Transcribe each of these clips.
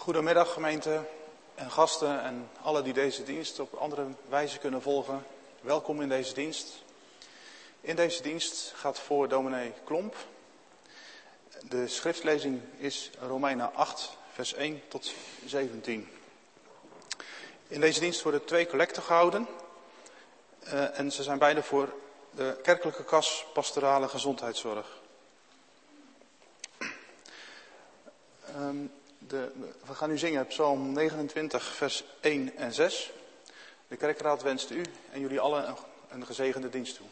Goedemiddag gemeente en gasten en alle die deze dienst op andere wijze kunnen volgen. Welkom in deze dienst. In deze dienst gaat voor dominee Klomp. De schriftlezing is Romeinen 8 vers 1 tot 17. In deze dienst worden 2 collecten gehouden. En ze zijn beide voor de kerkelijke kas pastorale gezondheidszorg. We gaan nu zingen Psalm 29 vers 1 en 6. De kerkraad wenst u en jullie allen een gezegende dienst toe.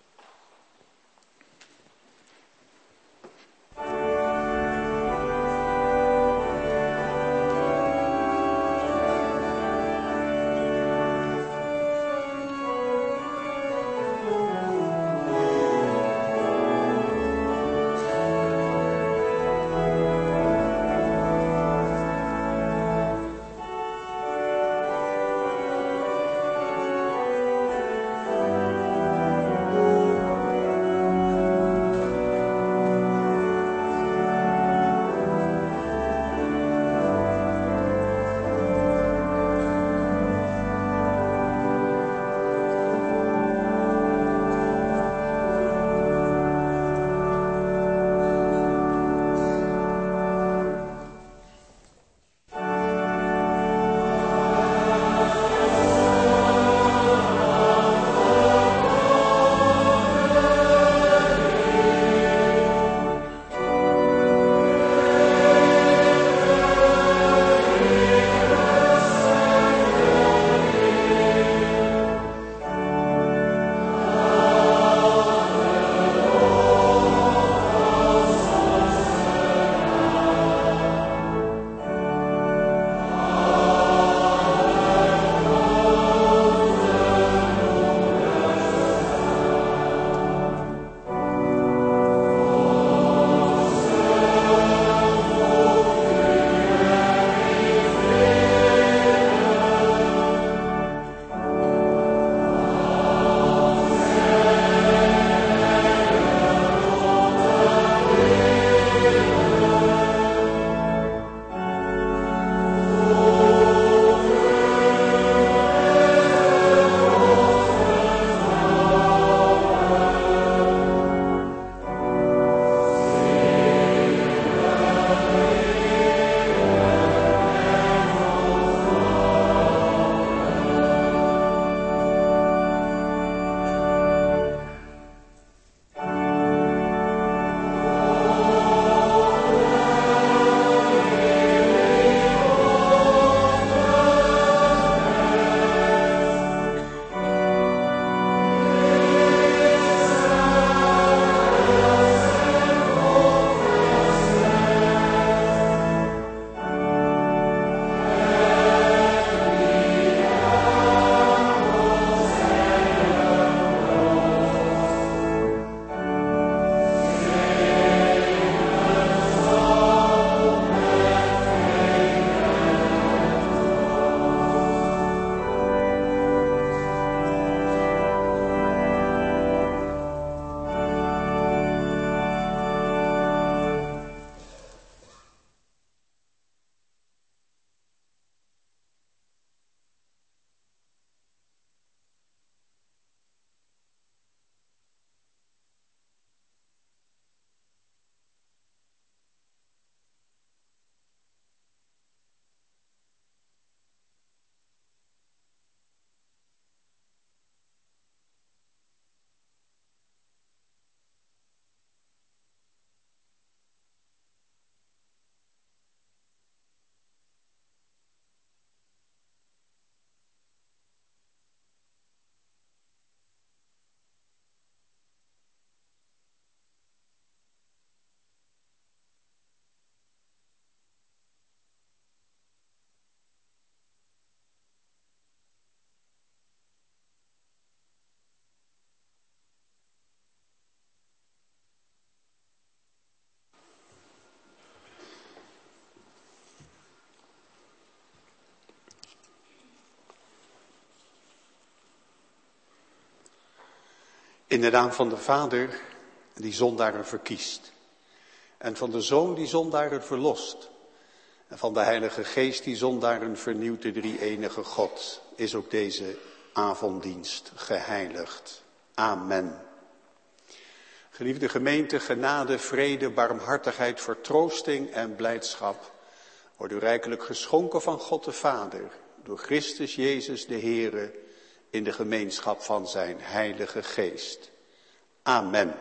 In de naam van de Vader die zondaren verkiest. En van de Zoon die zondaren verlost. En van de Heilige Geest die zondaren vernieuwt, de drie-enige God, is ook deze avonddienst geheiligd. Amen. Geliefde gemeente, genade, vrede, barmhartigheid, vertroosting en blijdschap wordt u rijkelijk geschonken van God de Vader, door Christus Jezus de Heere, in de gemeenschap van zijn Heilige Geest. Amen.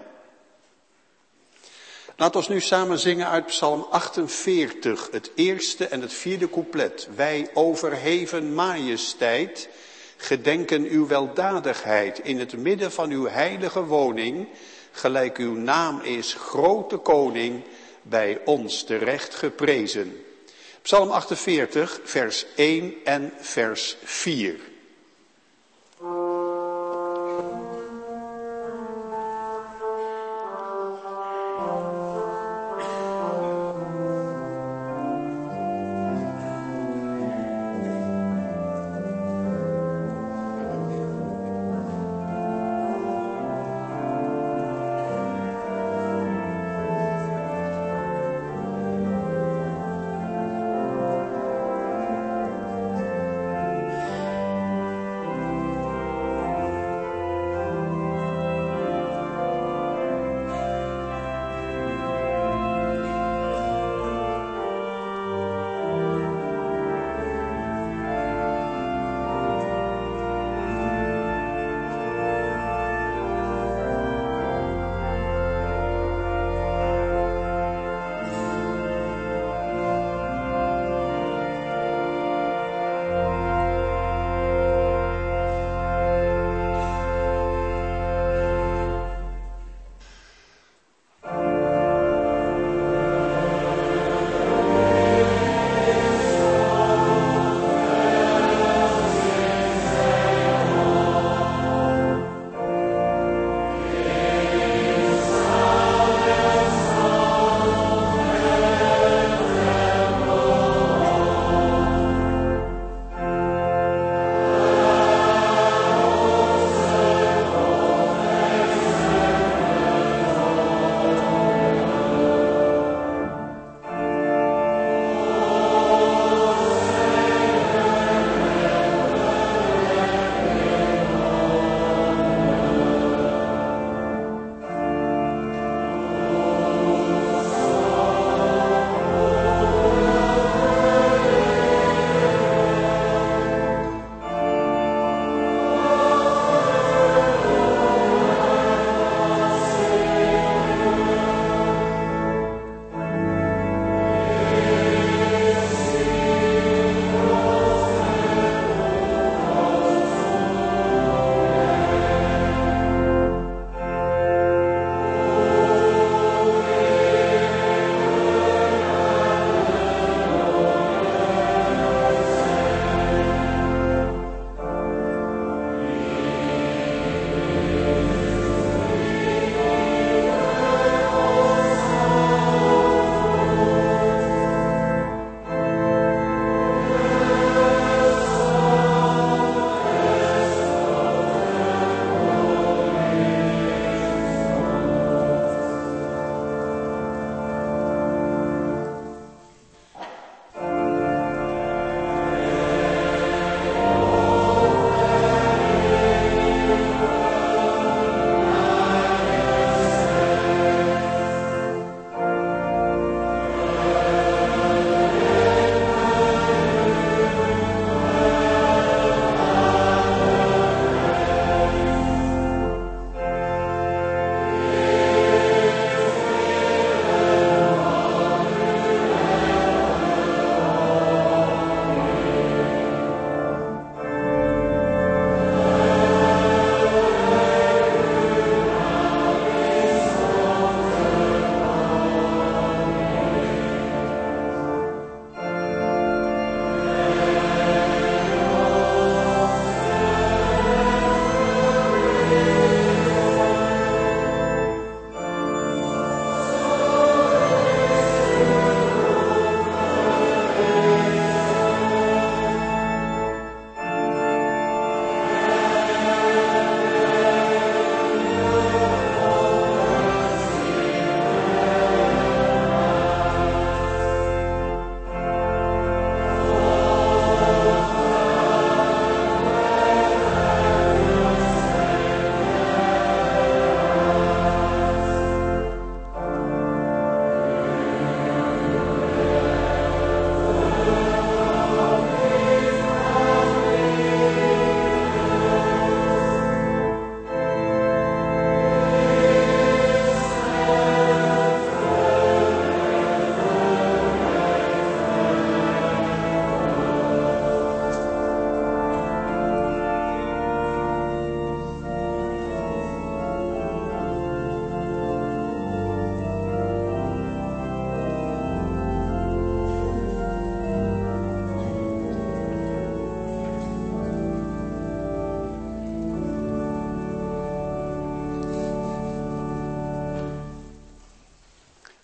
Laat ons nu samen zingen uit Psalm 48, het eerste en het vierde couplet. Wij overheven majesteit, gedenken uw weldadigheid in het midden van uw heilige woning, gelijk uw naam is, grote koning, bij ons terecht geprezen. Psalm 48, vers 1 en vers 4.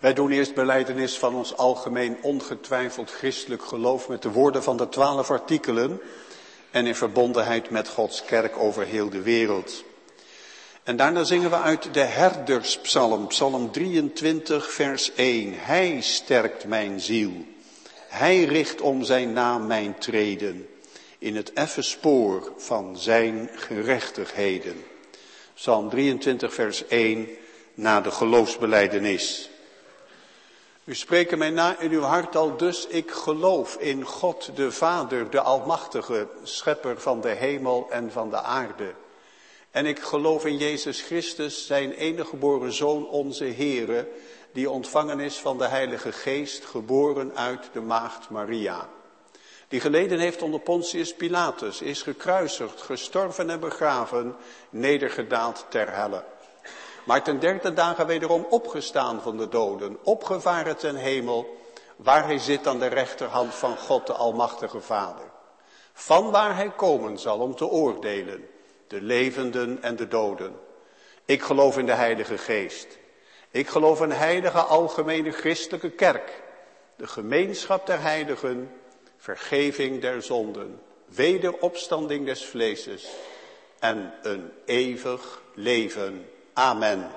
Wij doen eerst belijdenis van ons algemeen ongetwijfeld christelijk geloof met de woorden van de 12 artikelen en in verbondenheid met Gods kerk over heel de wereld. En daarna zingen we uit de herderspsalm, psalm 23 vers 1. Hij sterkt mijn ziel, hij richt om zijn naam mijn treden, in het effen spoor van zijn gerechtigheden. Psalm 23 vers 1 na de geloofsbelijdenis. U spreekt mij na in uw hart al dus, ik geloof in God de Vader, de Almachtige, schepper van de hemel en van de aarde. En ik geloof in Jezus Christus, zijn enige geboren Zoon, onze Heere, die ontvangen is van de Heilige Geest, geboren uit de maagd Maria. Die geleden heeft onder Pontius Pilatus, is gekruisigd, gestorven en begraven, nedergedaald ter helle. Maar ten 3e dagen wederom opgestaan van de doden, opgevaren ten hemel, waar hij zit aan de rechterhand van God de Almachtige Vader. Vanwaar hij komen zal om te oordelen, de levenden en de doden. Ik geloof in de Heilige Geest. Ik geloof in een heilige algemene christelijke kerk, de gemeenschap der heiligen, vergeving der zonden, wederopstanding des vleeses en een eeuwig leven. Amen.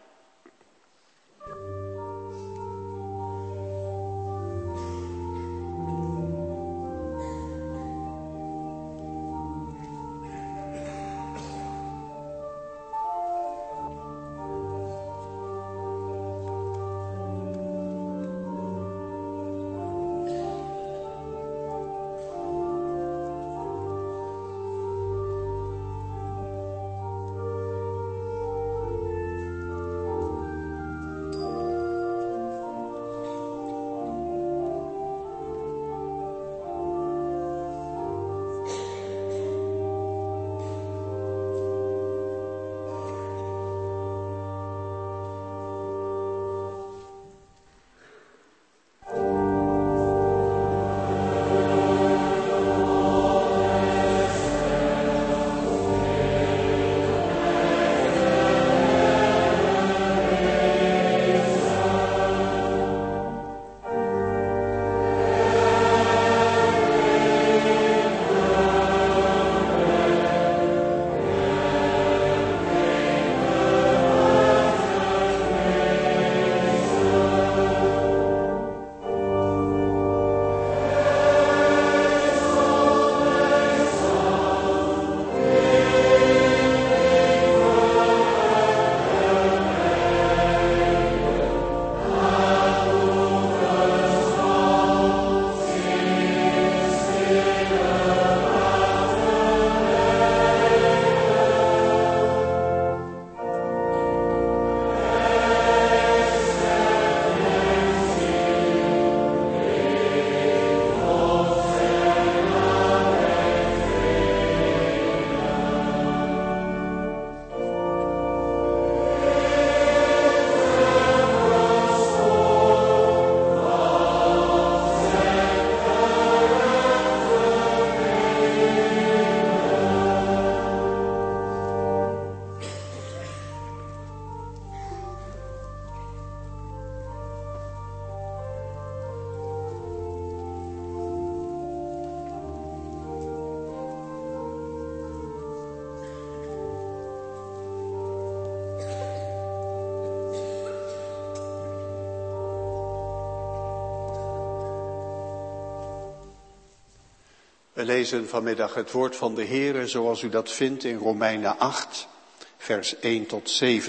We lezen vanmiddag het woord van de Heere zoals u dat vindt in Romeinen 8, vers 1 tot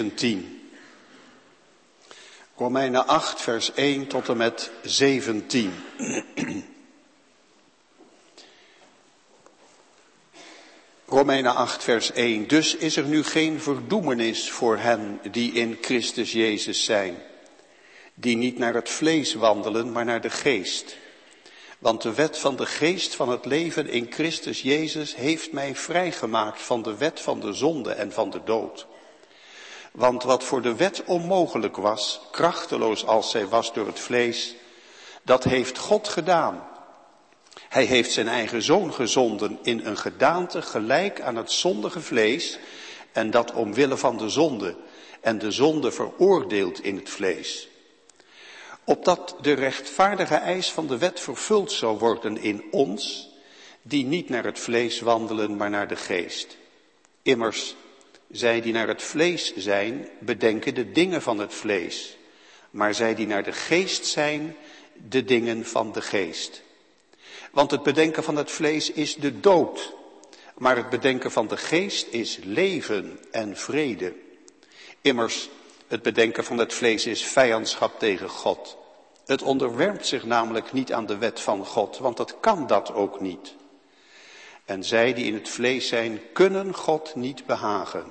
17. Romeinen 8, vers 1 tot en met 17. Romeinen 8, vers 1. Dus is er nu geen verdoemenis voor hen die in Christus Jezus zijn, die niet naar het vlees wandelen, maar naar de geest. Want de wet van de geest van het leven in Christus Jezus heeft mij vrijgemaakt van de wet van de zonde en van de dood. Want wat voor de wet onmogelijk was, krachteloos als zij was door het vlees, dat heeft God gedaan. Hij heeft zijn eigen zoon gezonden in een gedaante gelijk aan het zondige vlees, en dat omwille van de zonde, en de zonde veroordeeld in het vlees. Opdat de rechtvaardige eis van de wet vervuld zou worden in ons, die niet naar het vlees wandelen, maar naar de geest. Immers, zij die naar het vlees zijn, bedenken de dingen van het vlees, maar zij die naar de geest zijn, de dingen van de geest. Want het bedenken van het vlees is de dood, maar het bedenken van de geest is leven en vrede. Immers, het bedenken van het vlees is vijandschap tegen God. Het onderwerpt zich namelijk niet aan de wet van God, want het kan dat ook niet. En zij die in het vlees zijn, kunnen God niet behagen.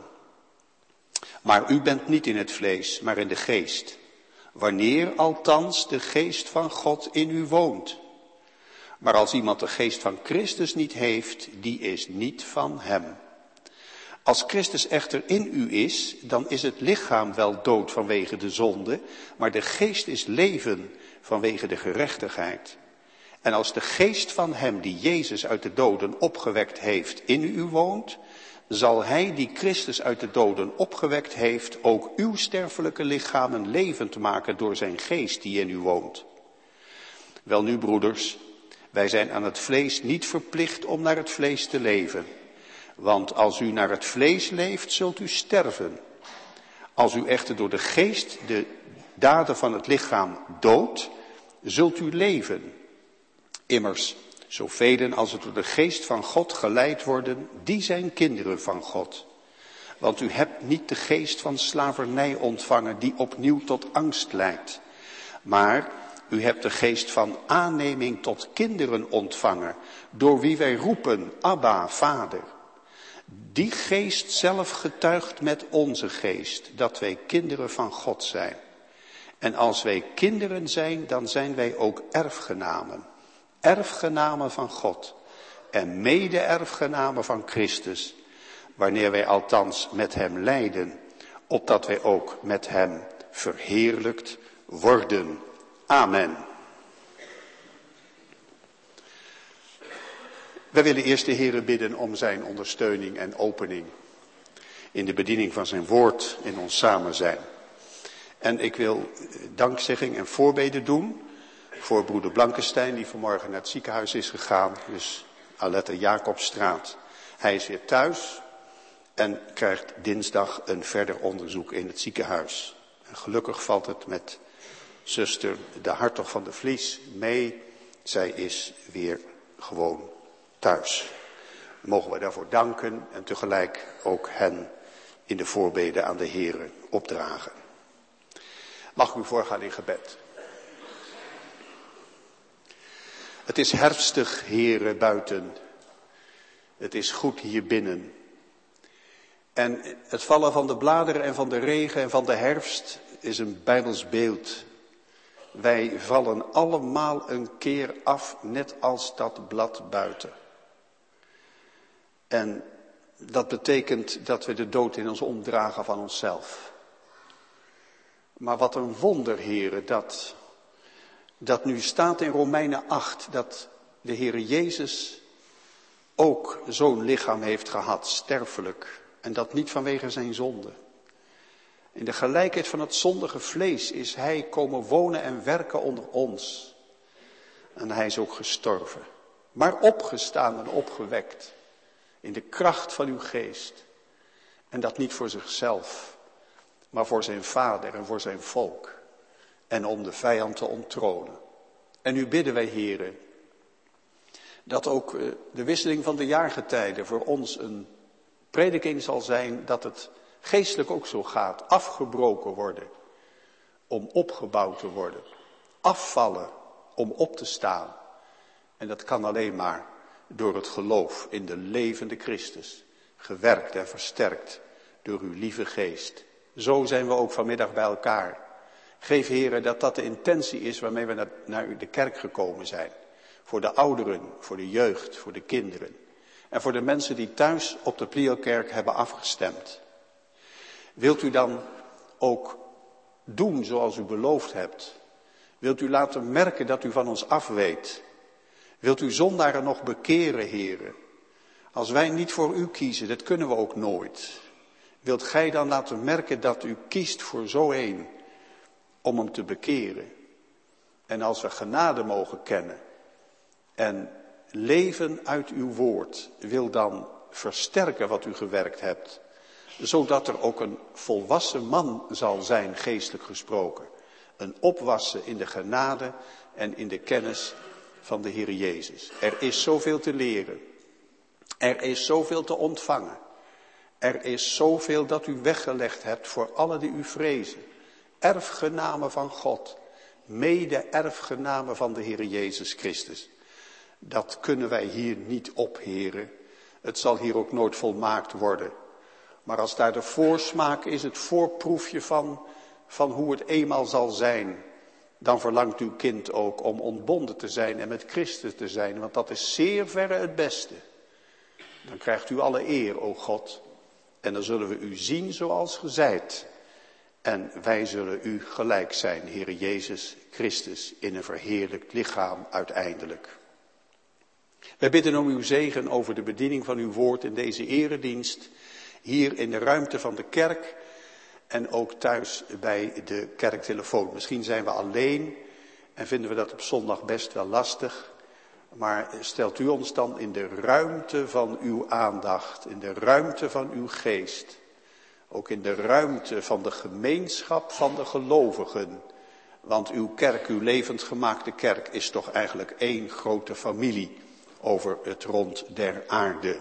Maar u bent niet in het vlees, maar in de geest. Wanneer althans de geest van God in u woont. Maar als iemand de geest van Christus niet heeft, die is niet van hem. Als Christus echter in u is, dan is het lichaam wel dood vanwege de zonde, maar de geest is leven vanwege de gerechtigheid. En als de geest van hem die Jezus uit de doden opgewekt heeft in u woont, zal hij die Christus uit de doden opgewekt heeft ook uw sterfelijke lichamen levend maken door zijn geest die in u woont. Welnu, broeders, wij zijn aan het vlees niet verplicht om naar het vlees te leven. Want als u naar het vlees leeft, zult u sterven. Als u echter door de geest de daden van het lichaam doodt, zult u leven. Immers, zoveel als het door de geest van God geleid worden, die zijn kinderen van God. Want u hebt niet de geest van slavernij ontvangen die opnieuw tot angst leidt. Maar u hebt de geest van aanneming tot kinderen ontvangen, door wie wij roepen, Abba, Vader. Die geest zelf getuigt met onze geest dat wij kinderen van God zijn. En als wij kinderen zijn, dan zijn wij ook erfgenamen. Erfgenamen van God en mede-erfgenamen van Christus, wanneer wij althans met hem lijden, opdat wij ook met hem verheerlijkt worden. Amen. Wij willen eerst de Heere bidden om zijn ondersteuning en opening in de bediening van zijn woord in ons samen zijn. En ik wil dankzegging en voorbeden doen voor broeder Blankenstein, die vanmorgen naar het ziekenhuis is gegaan, dus Alette Jacobstraat. Hij is weer thuis en krijgt dinsdag een verder onderzoek in het ziekenhuis. En gelukkig valt het met zuster de Hartog van de Vlies mee. Zij is weer gewoon thuis. Mogen we daarvoor danken en tegelijk ook hen in de voorbeden aan de Heere opdragen. Mag u voorgaan in gebed. Het is herfstig, Heere, buiten. Het is goed hier binnen. En het vallen van de bladeren en van de regen en van de herfst is een Bijbels beeld. Wij vallen allemaal een keer af, net als dat blad buiten. En dat betekent dat we de dood in ons omdragen van onszelf. Maar wat een wonder, Heere, dat nu staat in Romeinen 8, dat de Heere Jezus ook zo'n lichaam heeft gehad, sterfelijk. En dat niet vanwege zijn zonde. In de gelijkheid van het zondige vlees is hij komen wonen en werken onder ons. En hij is ook gestorven. Maar opgestaan en opgewekt. In de kracht van uw geest. En dat niet voor zichzelf. Maar voor zijn vader en voor zijn volk. En om de vijand te onttronen. En nu bidden wij, Heere, dat ook de wisseling van de jaargetijden voor ons een prediking zal zijn dat het geestelijk ook zo gaat. Afgebroken worden om opgebouwd te worden. Afvallen om op te staan. En dat kan alleen maar door het geloof in de levende Christus. Gewerkt en versterkt door uw lieve geest. Zo zijn we ook vanmiddag bij elkaar. Geef, Heere, dat dat de intentie is waarmee we naar de kerk gekomen zijn. Voor de ouderen, voor de jeugd, voor de kinderen. En voor de mensen die thuis op de Pliokerk hebben afgestemd. Wilt u dan ook doen zoals u beloofd hebt? Wilt u laten merken dat u van ons afweet? Wilt u zondaren nog bekeren, Heere? Als wij niet voor u kiezen, dat kunnen we ook nooit. Wilt gij dan laten merken dat u kiest voor zo een om hem te bekeren? En als we genade mogen kennen en leven uit uw woord, wil dan versterken wat u gewerkt hebt, zodat er ook een volwassen man zal zijn, geestelijk gesproken. Een opwassen in de genade en in de kennis van de Heer Jezus. Er is zoveel te leren. Er is zoveel te ontvangen. Er is zoveel dat u weggelegd hebt voor allen die u vrezen. Erfgenamen van God. Mede-erfgenamen van de Heer Jezus Christus. Dat kunnen wij hier niet opheren. Het zal hier ook nooit volmaakt worden. Maar als daar de voorsmaak is, het voorproefje van hoe het eenmaal zal zijn, dan verlangt uw kind ook om ontbonden te zijn en met Christus te zijn. Want dat is zeer verre het beste. Dan krijgt u alle eer, o God. En dan zullen we u zien zoals ge zijt. En wij zullen u gelijk zijn, Heere Jezus Christus, in een verheerlijkt lichaam uiteindelijk. Wij bidden om uw zegen over de bediening van uw woord in deze eredienst, hier in de ruimte van de kerk en ook thuis bij de kerktelefoon. Misschien zijn we alleen en vinden we dat op zondag best wel lastig, maar stelt u ons dan in de ruimte van uw aandacht, in de ruimte van uw geest, ook in de ruimte van de gemeenschap van de gelovigen. Want uw kerk, uw levend gemaakte kerk, is toch eigenlijk één grote familie over het rond der aarde.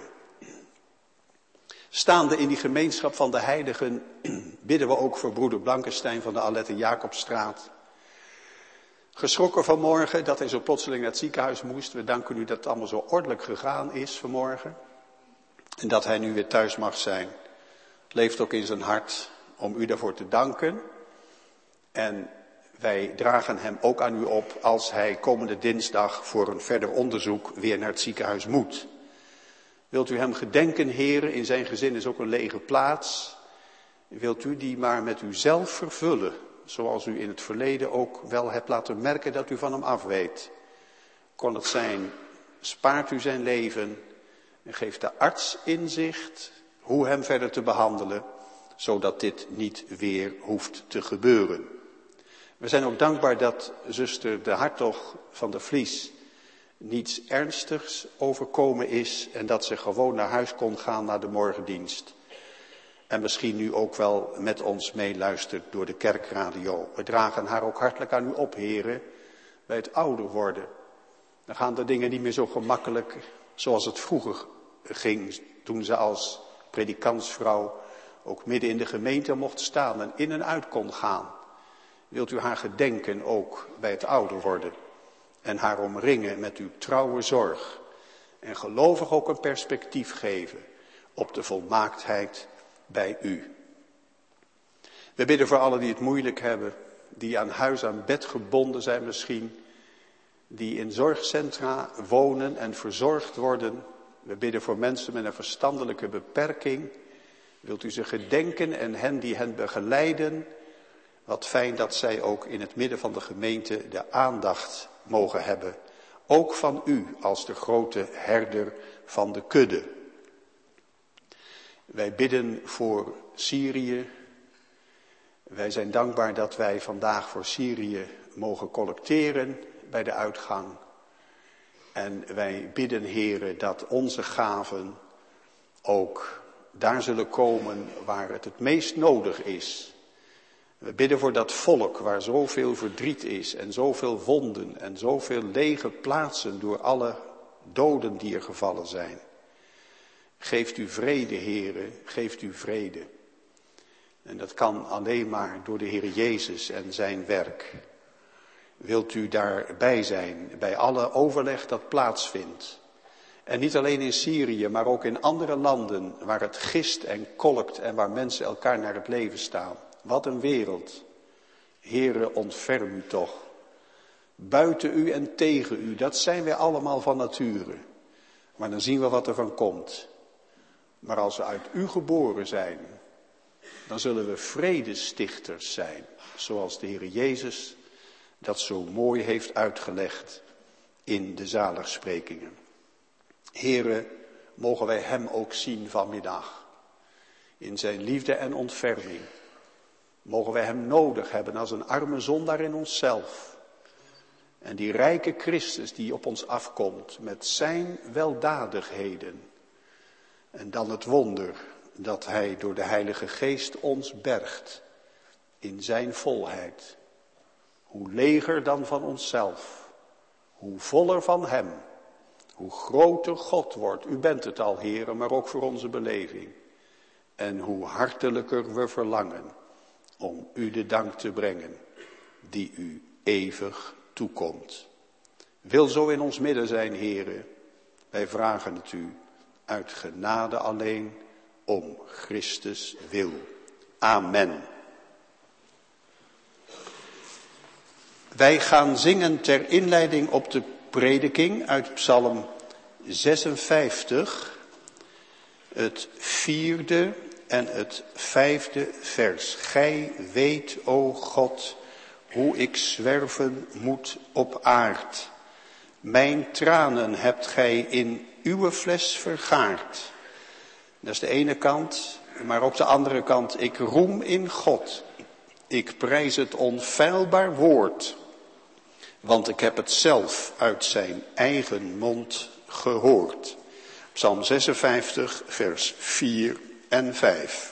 Staande in die gemeenschap van de heiligen bidden we ook voor broeder Blankenstein van de Alette Jacobstraat. Geschrokken vanmorgen dat hij zo plotseling naar het ziekenhuis moest. We danken u dat het allemaal zo ordelijk gegaan is vanmorgen. En dat hij nu weer thuis mag zijn. Het leeft ook in zijn hart om u daarvoor te danken. En wij dragen hem ook aan u op als hij komende dinsdag voor een verder onderzoek weer naar het ziekenhuis moet. Wilt u hem gedenken, heren, in zijn gezin is ook een lege plaats. Wilt u die maar met uzelf vervullen, zoals u in het verleden ook wel hebt laten merken dat u van hem afweet. Kon het zijn, spaart u zijn leven en geeft de arts inzicht hoe hem verder te behandelen, zodat dit niet weer hoeft te gebeuren. We zijn ook dankbaar dat zuster de Hartog van der Vlies niets ernstigs overkomen is en dat ze gewoon naar huis kon gaan na de morgendienst. En misschien nu ook wel met ons meeluistert door de kerkradio. We dragen haar ook hartelijk aan u op, heren, bij het ouder worden. Dan gaan de dingen niet meer zo gemakkelijk zoals het vroeger ging, toen ze als predikantsvrouw ook midden in de gemeente mocht staan en in en uit kon gaan. Wilt u haar gedenken ook bij het ouder worden en haar omringen met uw trouwe zorg en gelovig ook een perspectief geven op de volmaaktheid bij u. We bidden voor allen die het moeilijk hebben, die aan huis aan bed gebonden zijn misschien, die in zorgcentra wonen en verzorgd worden. We bidden voor mensen met een verstandelijke beperking. Wilt u ze gedenken en hen die hen begeleiden. Wat fijn dat zij ook in het midden van de gemeente de aandacht mogen hebben. Ook van u als de grote herder van de kudde. Wij bidden voor Syrië. Wij zijn dankbaar dat wij vandaag voor Syrië mogen collecteren bij de uitgang. En wij bidden, heren, dat onze gaven ook daar zullen komen waar het meest nodig is. We bidden voor dat volk waar zoveel verdriet is en zoveel wonden en zoveel lege plaatsen door alle doden die er gevallen zijn. Geeft u vrede, heren, geeft u vrede. En dat kan alleen maar door de Heer Jezus en zijn werk. Wilt u daarbij zijn, bij alle overleg dat plaatsvindt. En niet alleen in Syrië, maar ook in andere landen waar het gist en kolkt en waar mensen elkaar naar het leven staan. Wat een wereld. Heere, ontferm u toch. Buiten u en tegen u, dat zijn wij allemaal van nature. Maar dan zien we wat er van komt. Maar als we uit u geboren zijn, dan zullen we vredestichters zijn. Zoals de Heer Jezus dat zo mooi heeft uitgelegd in de zaligsprekingen. Heere, mogen wij hem ook zien vanmiddag. In zijn liefde en ontferming. Mogen wij hem nodig hebben als een arme zondaar in onszelf. En die rijke Christus die op ons afkomt met zijn weldadigheden. En dan het wonder dat hij door de Heilige Geest ons bergt in zijn volheid. Hoe leger dan van onszelf, hoe voller van hem, hoe groter God wordt. U bent het al, heren, maar ook voor onze beleving. En hoe hartelijker we verlangen om u de dank te brengen die u eeuwig toekomt. Wil zo in ons midden zijn, heren. Wij vragen het u uit genade alleen om Christus wil. Amen. Wij gaan zingen ter inleiding op de prediking uit Psalm 56, het 4e en het 5e vers. Gij weet, o God, hoe ik zwerven moet op aard. Mijn tranen hebt gij in uw fles vergaard. Dat is de ene kant, maar ook de andere kant. Ik roem in God. Ik prijs het onfeilbaar woord. Want ik heb het zelf uit zijn eigen mond gehoord. Psalm 56, vers 4 en 5.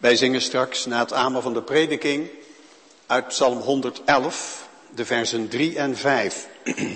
Wij zingen straks na het amen van de prediking uit Psalm 111, de versen 3 en 5.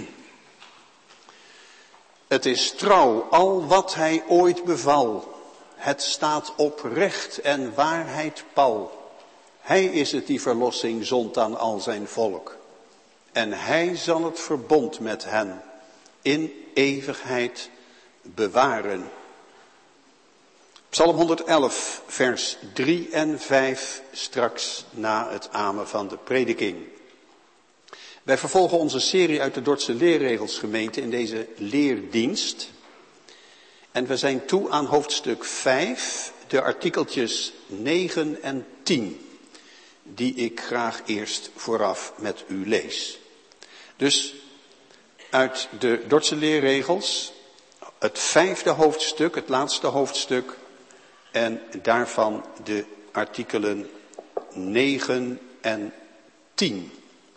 Het is trouw al wat hij ooit beval. Het staat oprecht en waarheid pal. Hij is het die verlossing zond aan al zijn volk. En hij zal het verbond met hen in eeuwigheid bewaren. Psalm 111, vers 3 en 5, straks na het amen van de prediking. Wij vervolgen onze serie uit de Dordtse Leerregelsgemeente in deze leerdienst. En we zijn toe aan hoofdstuk 5, de artikeltjes 9 en 10, die ik graag eerst vooraf met u lees. Dus uit de Dordtse Leerregels, het 5e hoofdstuk, het laatste hoofdstuk, en daarvan de artikelen 9 en 10.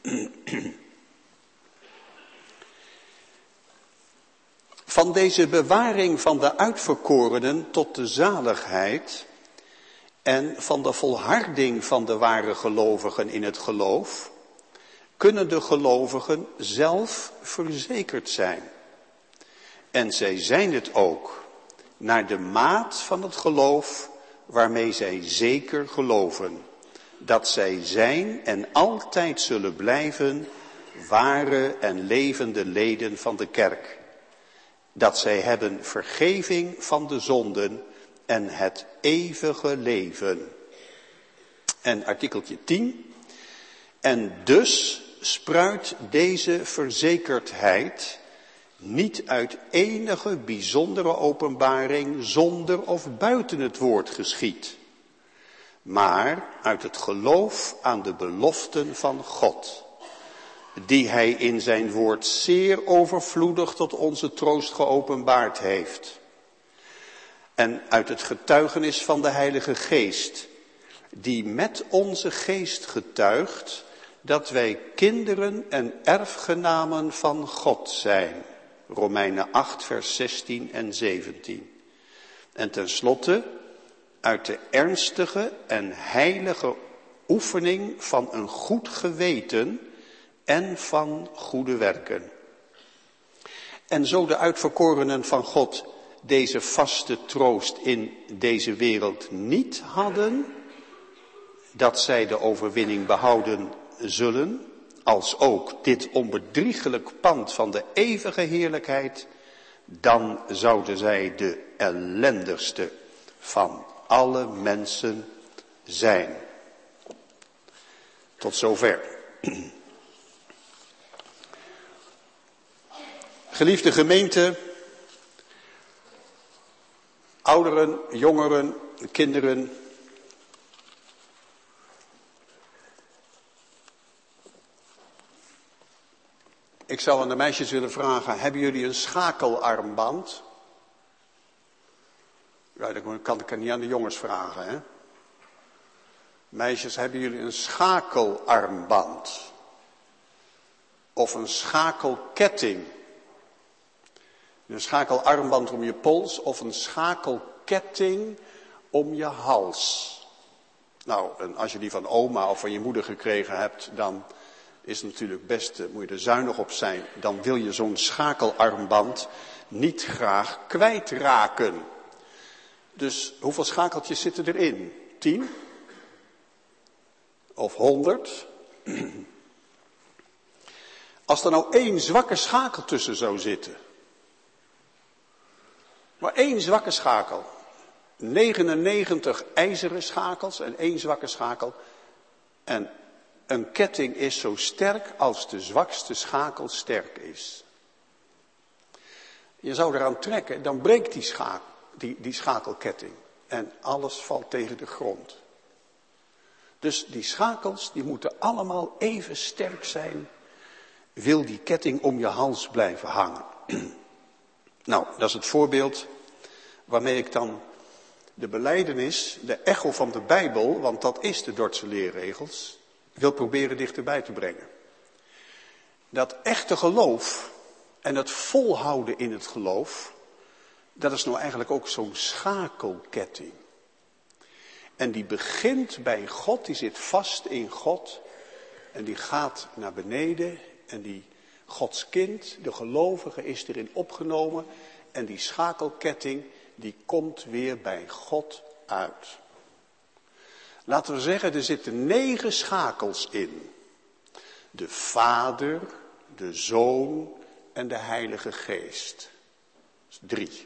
Van deze bewaring van de uitverkorenen tot de zaligheid en van de volharding van de ware gelovigen in het geloof, kunnen de gelovigen zelf verzekerd zijn. En zij zijn het ook, naar de maat van het geloof waarmee zij zeker geloven, dat zij zijn en altijd zullen blijven ware en levende leden van de kerk. Dat zij hebben vergeving van de zonden en het eeuwige leven. En artikeltje 10. En dus spruit deze verzekerdheid niet uit enige bijzondere openbaring zonder of buiten het woord geschied, maar uit het geloof aan de beloften van God, die hij in zijn woord zeer overvloedig tot onze troost geopenbaard heeft. En uit het getuigenis van de Heilige Geest, die met onze geest getuigt dat wij kinderen en erfgenamen van God zijn. Romeinen 8, vers 16 en 17. En tenslotte uit de ernstige en heilige oefening van een goed geweten en van goede werken. En zo de uitverkorenen van God deze vaste troost in deze wereld niet hadden, dat zij de overwinning behouden zullen, als ook dit onbedriegelijk pand van de eeuwige heerlijkheid, dan zouden zij de ellendigste van alle mensen zijn. Tot zover. Geliefde gemeente, ouderen, jongeren, kinderen. Ik zou aan de meisjes willen vragen, hebben jullie een schakelarmband? Ja, dat kan ik niet aan de jongens vragen, hè. Meisjes, hebben jullie een schakelarmband? Of een schakelketting? Een schakelarmband om je pols of een schakelketting om je hals? Nou, en als je die van oma of van je moeder gekregen hebt, dan is het natuurlijk best, moet je er zuinig op zijn. Dan wil je zo'n schakelarmband niet graag kwijtraken. Dus hoeveel schakeltjes zitten erin? 10? Of 100? Als er nou 1 zwakke schakel tussen zou zitten. Maar 1 zwakke schakel. 99 ijzeren schakels en 1 zwakke schakel. En een ketting is zo sterk als de zwakste schakel sterk is. Je zou eraan trekken, dan breekt die schakelketting. En alles valt tegen de grond. Dus die schakels, die moeten allemaal even sterk zijn. Wil die ketting om je hals blijven hangen. Nou, dat is het voorbeeld waarmee ik dan de belijdenis, de echo van de Bijbel, want dat is de Dordtse Leerregels, wil proberen dichterbij te brengen. Dat echte geloof en het volhouden in het geloof, dat is nou eigenlijk ook zo'n schakelketting. En die begint bij God, die zit vast in God. En die gaat naar beneden. En die Gods kind, de gelovige, is erin opgenomen. En die schakelketting, die komt weer bij God uit. Laten we zeggen, er zitten 9 schakels in. De Vader, de Zoon en de Heilige Geest. Dat is 3.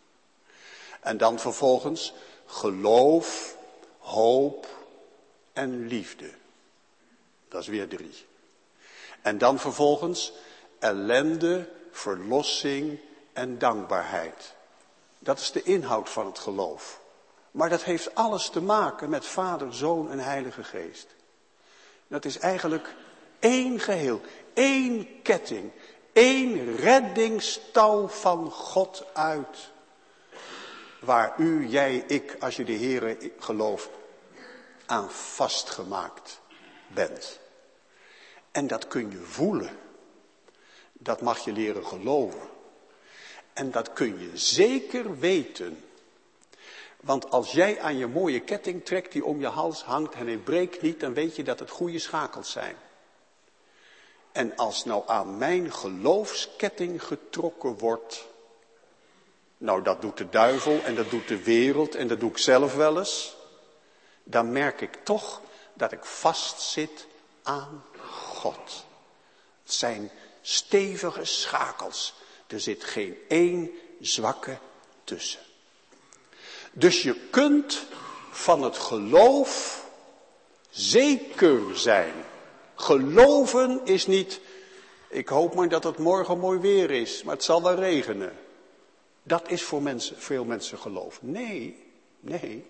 En dan vervolgens geloof, hoop en liefde. Dat is weer 3. En dan vervolgens ellende, verlossing en dankbaarheid. Dat is de inhoud van het geloof. Maar dat heeft alles te maken met Vader, Zoon en Heilige Geest. Dat is eigenlijk 1 geheel, 1 ketting, 1 reddingstouw van God uit. Waar u, jij, ik, als je de Heere gelooft, aan vastgemaakt bent. En dat kun je voelen. Dat mag je leren geloven. En dat kun je zeker weten. Want als jij aan je mooie ketting trekt die om je hals hangt en hij breekt niet, dan weet je dat het goede schakels zijn. En als nou aan mijn geloofsketting getrokken wordt, nou dat doet de duivel en dat doet de wereld en dat doe ik zelf wel eens, dan merk ik toch dat ik vastzit aan God. Het zijn stevige schakels. Er zit geen 1 zwakke tussen. Dus je kunt van het geloof zeker zijn. Geloven is niet, ik hoop maar dat het morgen mooi weer is, maar het zal wel regenen. Dat is voor veel mensen geloof. Nee.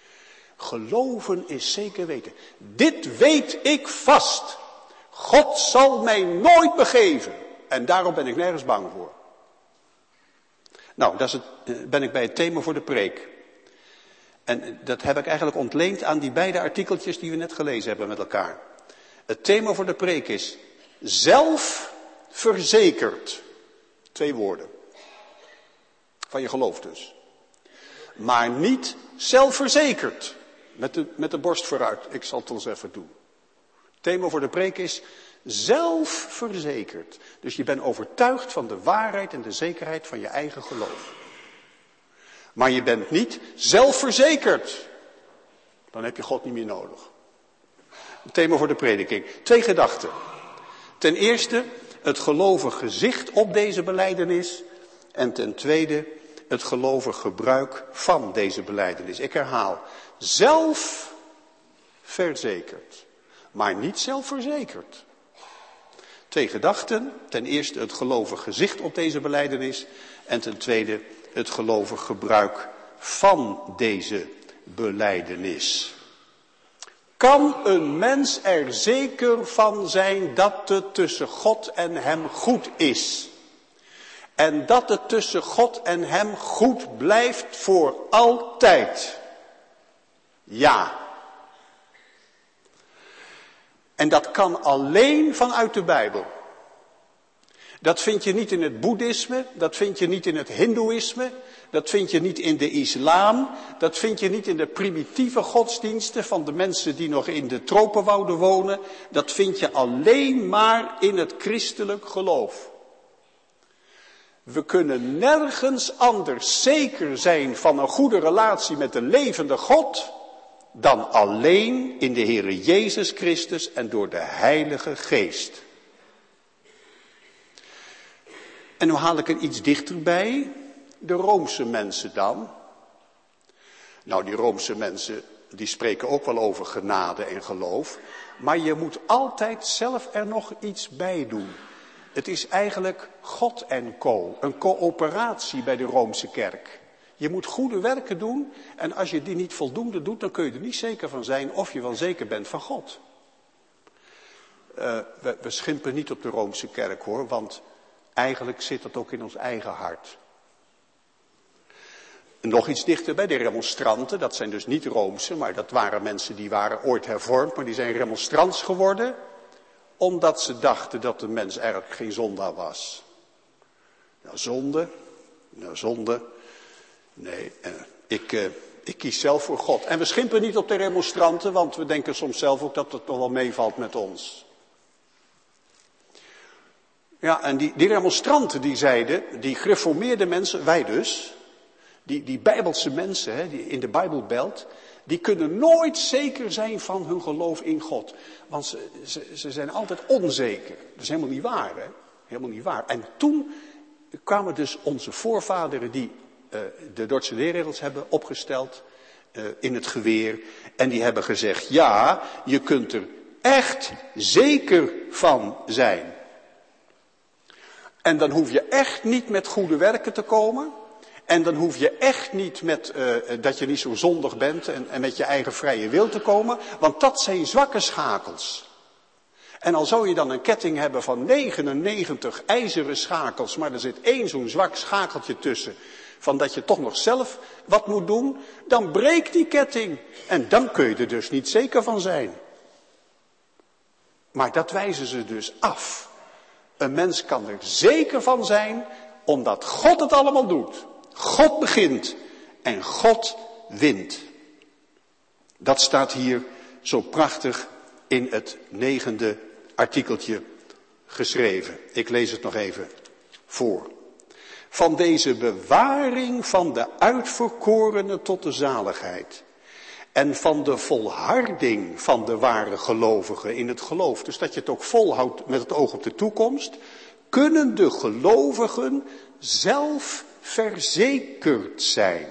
Geloven is zeker weten. Dit weet ik vast. God zal mij nooit begeven. En daarom ben ik nergens bang voor. Nou, ben ik bij het thema voor de preek. En dat heb ik eigenlijk ontleend aan die beide artikeltjes die we net gelezen hebben met elkaar. Het thema voor de preek is zelfverzekerd. 2 woorden. Van je geloof dus. Maar niet zelfverzekerd. Met de borst vooruit. Ik zal het ons even doen. Het thema voor de preek is zelfverzekerd. Dus je bent overtuigd van de waarheid en de zekerheid van je eigen geloof. Maar je bent niet zelfverzekerd. Dan heb je God niet meer nodig. Het thema voor de prediking. 2 gedachten. Ten eerste het gelovig gezicht op deze belijdenis. En ten tweede het gelovig gebruik van deze belijdenis. Ik herhaal. Zelfverzekerd. Maar niet zelfverzekerd. 2 gedachten. Ten eerste het gelovig gezicht op deze belijdenis. En ten tweede het gelovig gebruik van deze belijdenis. Kan een mens er zeker van zijn dat het tussen God en hem goed is? En dat het tussen God en hem goed blijft voor altijd? Ja. En dat kan alleen vanuit de Bijbel. Dat vind je niet in het boeddhisme, dat vind je niet in het hindoeïsme, dat vind je niet in de islam, dat vind je niet in de primitieve godsdiensten van de mensen die nog in de tropenwouden wonen. Dat vind je alleen maar in het christelijk geloof. We kunnen nergens anders zeker zijn van een goede relatie met de levende God dan alleen in de Heere Jezus Christus en door de Heilige Geest. En nu haal ik er iets dichterbij. De Roomse mensen dan. Nou, die Roomse mensen, die spreken ook wel over genade en geloof. Maar je moet altijd zelf er nog iets bij doen. Het is eigenlijk God en co. Een coöperatie bij de Roomse kerk. Je moet goede werken doen. En als je die niet voldoende doet, dan kun je er niet zeker van zijn of je wel zeker bent van God. We schimpen niet op de Roomse kerk hoor, want eigenlijk zit dat ook in ons eigen hart. Nog iets dichter bij de remonstranten, dat zijn dus niet Roomse, maar dat waren mensen die waren ooit hervormd, maar die zijn remonstrants geworden, omdat ze dachten dat de mens eigenlijk geen zondaar was. Nou zonde, nee, Ik kies zelf voor God. En we schimpen niet op de remonstranten, want we denken soms zelf ook dat het nog wel meevalt met ons. Ja, en die remonstranten die zeiden, die gereformeerde mensen, wij dus, die bijbelse mensen, hè, die in de Bijbelbelt, die kunnen nooit zeker zijn van hun geloof in God. Want ze zijn altijd onzeker. Dat is helemaal niet waar, hè? Helemaal niet waar. En toen kwamen dus onze voorvaderen die de Dordtse leerregels hebben opgesteld in het geweer. En die hebben gezegd, ja, je kunt er echt zeker van zijn. En dan hoef je echt niet met goede werken te komen. En dan hoef je echt niet met dat je niet zo zondig bent en met je eigen vrije wil te komen. Want dat zijn zwakke schakels. En al zou je dan een ketting hebben van 99 ijzeren schakels, maar er zit één zo'n zwak schakeltje tussen, van dat je toch nog zelf wat moet doen, dan breekt die ketting. En dan kun je er dus niet zeker van zijn. Maar dat wijzen ze dus af. Een mens kan er zeker van zijn, omdat God het allemaal doet. God begint en God wint. Dat staat hier zo prachtig in het 9e artikeltje geschreven. Ik lees het nog even voor. Van deze bewaring van de uitverkorenen tot de zaligheid. En van de volharding van de ware gelovigen in het geloof. Dus dat je het ook volhoudt met het oog op de toekomst. Kunnen de gelovigen zelf verzekerd zijn.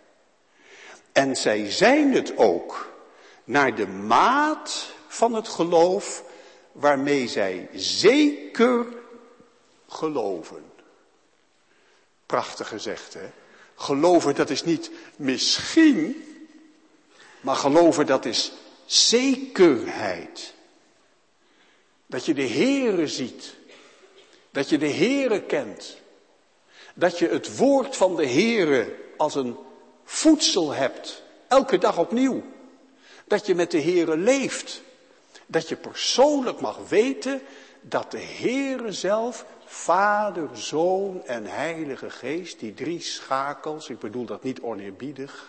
En zij zijn het ook naar de maat van het geloof waarmee zij zeker geloven. Prachtig gezegd, hè? Geloven, dat is niet misschien, maar geloven, dat is zekerheid. Dat je de Heere ziet. Dat je de Heere kent. Dat je het woord van de Heere als een voedsel hebt. Elke dag opnieuw. Dat je met de Heere leeft. Dat je persoonlijk mag weten dat de Heere zelf, Vader, Zoon en Heilige Geest, die 3 schakels, ik bedoel dat niet oneerbiedig,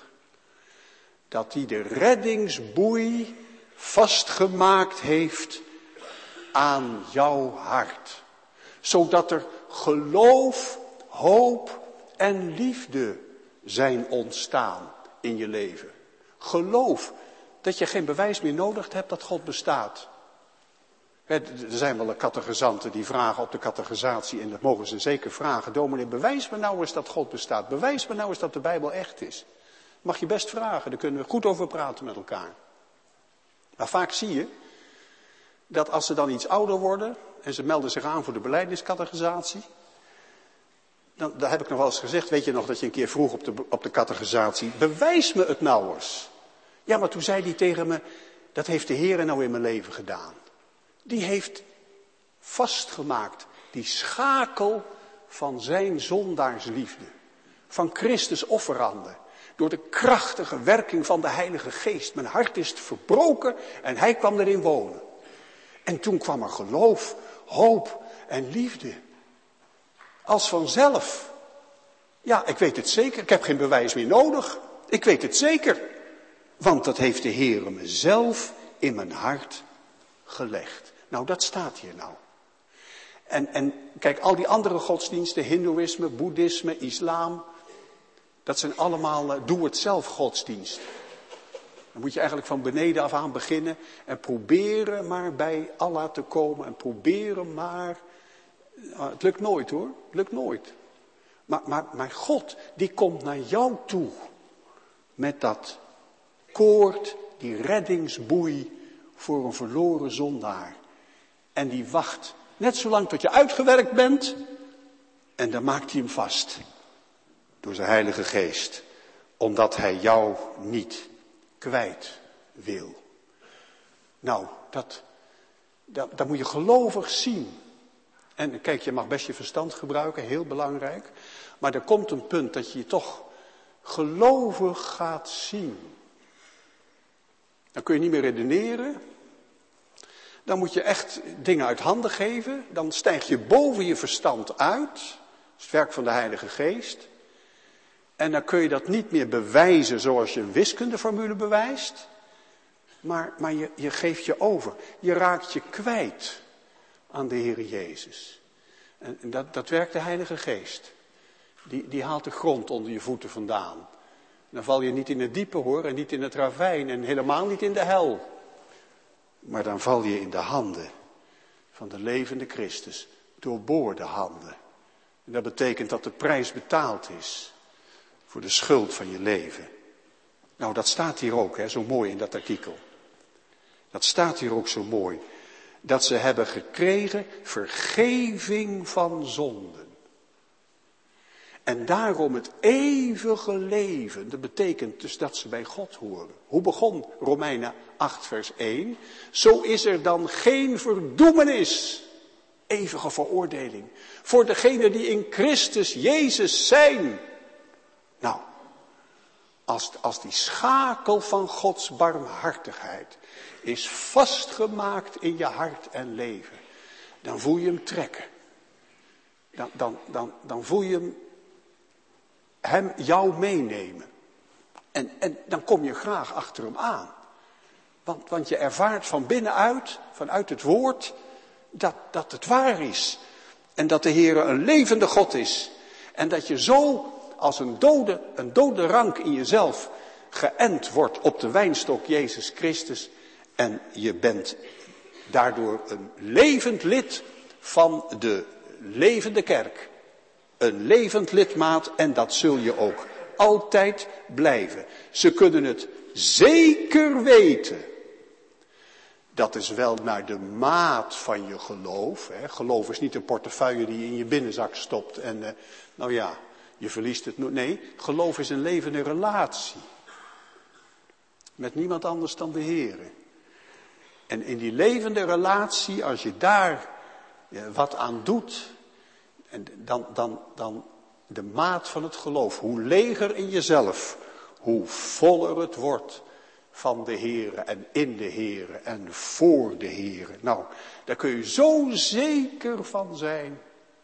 dat die de reddingsboei vastgemaakt heeft aan jouw hart. Zodat er geloof, hoop en liefde zijn ontstaan in je leven. Geloof dat je geen bewijs meer nodig hebt dat God bestaat. Er zijn wel catechizanten die vragen op de catechisatie, en dat mogen ze zeker vragen. Dominee, bewijs me nou eens dat God bestaat. Bewijs me nou eens dat de Bijbel echt is. Mag je best vragen, daar kunnen we goed over praten met elkaar. Maar vaak zie je dat als ze dan iets ouder worden en ze melden zich aan voor de belijdeniscatechisatie, dan heb ik nog wel eens gezegd, weet je nog dat je een keer vroeg op de catechisatie, bewijs me het nou eens. Ja, maar toen zei hij tegen me, dat heeft de Heer nou in mijn leven gedaan. Die heeft vastgemaakt die schakel van zijn zondaarsliefde. Van Christus offerande. Door de krachtige werking van de Heilige Geest. Mijn hart is verbroken en hij kwam erin wonen. En toen kwam er geloof, hoop en liefde. Als vanzelf. Ja, ik weet het zeker. Ik heb geen bewijs meer nodig. Ik weet het zeker. Want dat heeft de Heere mezelf in mijn hart gelegd. Nou, dat staat hier nou. En kijk, al die andere godsdiensten, hindoeïsme, boeddhisme, islam, dat zijn allemaal doe-het-zelf godsdiensten. Dan moet je eigenlijk van beneden af aan beginnen en proberen maar bij Allah te komen en proberen maar. Het lukt nooit hoor, het lukt nooit. Maar God, die komt naar jou toe met dat koord, die reddingsboei voor een verloren zondaar. En die wacht net zolang tot je uitgewerkt bent en dan maakt hij hem vast. Door zijn Heilige Geest. Omdat hij jou niet kwijt wil. Nou, dat moet je gelovig zien. En kijk, je mag best je verstand gebruiken, heel belangrijk. Maar er komt een punt dat je je toch gelovig gaat zien. Dan kun je niet meer redeneren. Dan moet je echt dingen uit handen geven. Dan stijg je boven je verstand uit. Dat is het werk van de Heilige Geest. En dan kun je dat niet meer bewijzen zoals je een wiskundeformule bewijst. Maar je geeft je over. Je raakt je kwijt aan de Heer Jezus. En dat werkt de Heilige Geest. Die haalt de grond onder je voeten vandaan. Dan val je niet in het diepe hoor, en niet in het ravijn en helemaal niet in de hel. Maar dan val je in de handen van de levende Christus, doorboorde handen. En dat betekent dat de prijs betaald is voor de schuld van je leven. Nou, dat staat hier ook, zo mooi in dat artikel. Dat staat hier ook zo mooi. Dat ze hebben gekregen vergeving van zonden. En daarom het eeuwige leven. Dat betekent dus dat ze bij God horen. Hoe begon Romeinen 8 vers 1? Zo is er dan geen verdoemenis. Eeuwige veroordeling. Voor degenen die in Christus Jezus zijn. Nou, als die schakel van Gods barmhartigheid is vastgemaakt in je hart en leven. Dan voel je hem trekken. Dan voel je hem jou meenemen. En dan kom je graag achter hem aan. Want je ervaart van binnenuit, vanuit het woord, dat het waar is. En dat de Heer een levende God is. En dat je zo als een dode rank in jezelf geënt wordt op de wijnstok Jezus Christus. En je bent daardoor een levend lid van de levende kerk. Een levend lidmaat en dat zul je ook altijd blijven. Ze kunnen het zeker weten. Dat is wel naar de maat van je geloof. Geloof is niet een portefeuille die je in je binnenzak stopt en je verliest het. Nee, geloof is een levende relatie. Met niemand anders dan de Heer. En in die levende relatie, als je daar wat aan doet, en dan de maat van het geloof. Hoe leger in jezelf, hoe voller het wordt van de Heere en in de Heere en voor de Heere. Nou, daar kun je zo zeker van zijn.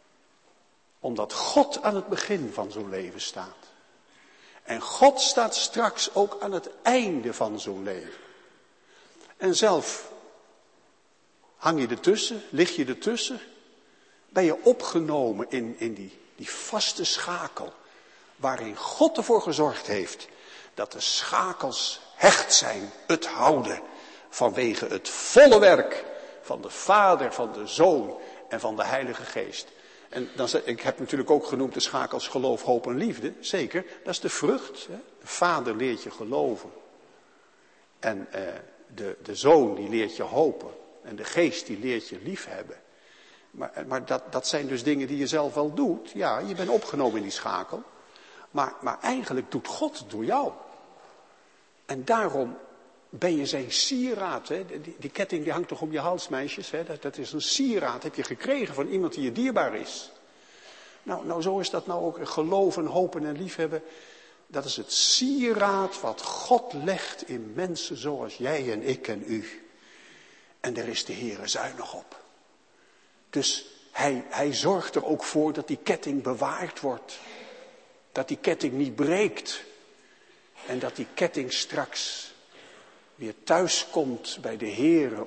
Omdat God aan het begin van zo'n leven staat. En God staat straks ook aan het einde van zo'n leven. En zelf hang je ertussen, lig je ertussen. Ben je opgenomen in die vaste schakel. Waarin God ervoor gezorgd heeft dat de schakels hecht zijn, het houden. Vanwege het volle werk van de Vader, van de Zoon en van de Heilige Geest. En ik heb natuurlijk ook genoemd de schakels geloof, hoop en liefde. Zeker, dat is de vrucht. Hè? De Vader leert je geloven. En de Zoon die leert je hopen. En de Geest die leert je liefhebben. Maar dat zijn dus dingen die je zelf wel doet. Ja, je bent opgenomen in die schakel. Maar eigenlijk doet God het door jou. En daarom ben je zijn sieraad. Hè? Die ketting die hangt toch om je hals, meisjes. Hè? Dat is een sieraad. Heb je gekregen van iemand die je dierbaar is. Nou, zo is dat nou ook. Geloven, hopen en liefhebben. Dat is het sieraad wat God legt in mensen zoals jij en ik en u. En daar is de Heere zuinig op. Dus hij zorgt er ook voor dat die ketting bewaard wordt. Dat die ketting niet breekt. En dat die ketting straks weer thuis komt bij de Heere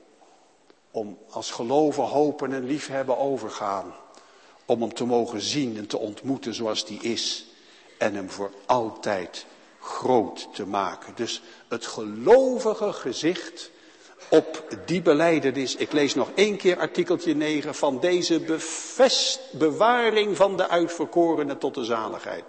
om als geloven, hopen en liefhebben overgaan. Om hem te mogen zien en te ontmoeten zoals die is. En hem voor altijd groot te maken. Dus het gelovige gezicht op die belijdenis. Ik lees nog 1 keer artikeltje 9 van deze bewaring van de uitverkorenen tot de zaligheid.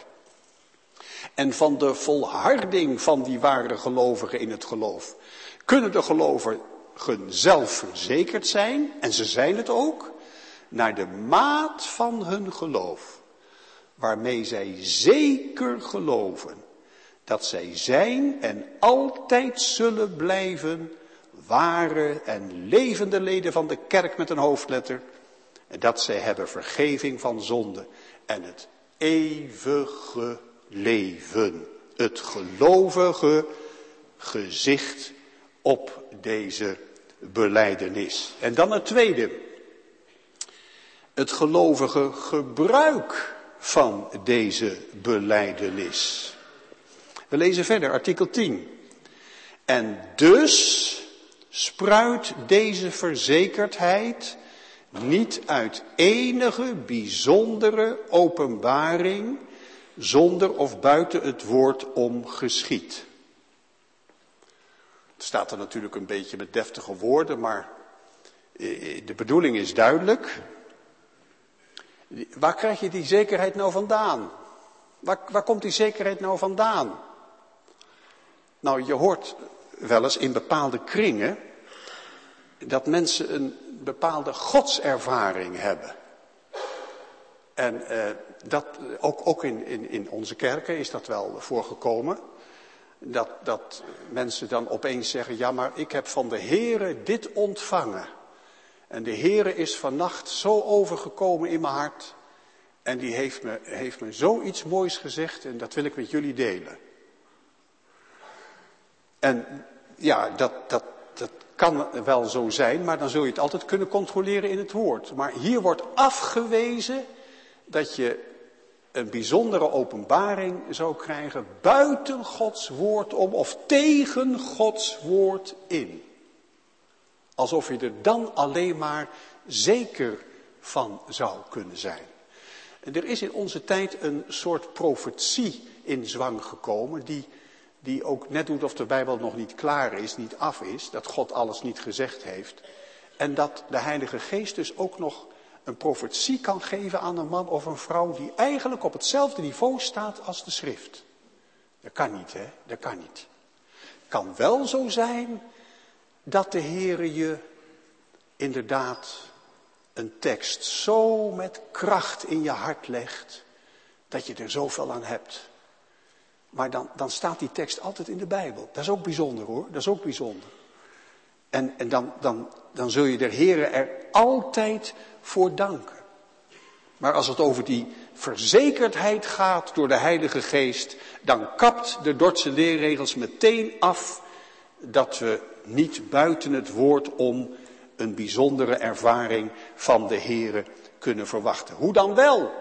En van de volharding van die ware gelovigen in het geloof. Kunnen de gelovigen zelf verzekerd zijn, en ze zijn het ook, naar de maat van hun geloof. Waarmee zij zeker geloven dat zij zijn en altijd zullen blijven ware en levende leden van de kerk met een hoofdletter. En dat zij hebben vergeving van zonde en het eeuwige leven. Het gelovige gezicht op deze belijdenis. En dan het tweede. Het gelovige gebruik van deze belijdenis. We lezen verder, artikel 10. En dus spruit deze verzekerdheid niet uit enige bijzondere openbaring, zonder of buiten het woord om geschied. Het staat er natuurlijk een beetje met deftige woorden, maar de bedoeling is duidelijk. Waar krijg je die zekerheid nou vandaan? Waar komt die zekerheid nou vandaan? Nou, je hoort wel eens in bepaalde kringen dat mensen een bepaalde godservaring hebben. En ook in onze kerken is dat wel voorgekomen. Dat mensen dan opeens zeggen, ja, maar ik heb van de Heere dit ontvangen. En de Heere is vannacht zo overgekomen in mijn hart. En die heeft me zoiets moois gezegd en dat wil ik met jullie delen. En ja, dat kan wel zo zijn, maar dan zul je het altijd kunnen controleren in het woord. Maar hier wordt afgewezen dat je een bijzondere openbaring zou krijgen buiten Gods woord om of tegen Gods woord in. Alsof je er dan alleen maar zeker van zou kunnen zijn. Er is in onze tijd een soort profetie in zwang gekomen die ook net doet of de Bijbel nog niet klaar is, niet af is, dat God alles niet gezegd heeft. En dat de Heilige Geest dus ook nog een profetie kan geven aan een man of een vrouw die eigenlijk op hetzelfde niveau staat als de schrift. Dat kan niet, hè? Dat kan niet. Het kan wel zo zijn dat de Heere je inderdaad een tekst zo met kracht in je hart legt, dat je er zoveel aan hebt. Maar dan staat die tekst altijd in de Bijbel. Dat is ook bijzonder hoor, dat is ook bijzonder. En dan zul je de Heere er altijd voor danken. Maar als het over die verzekerdheid gaat door de Heilige Geest, dan kapt de Dordtse leerregels meteen af dat we niet buiten het woord om een bijzondere ervaring van de Heere kunnen verwachten. Hoe dan wel?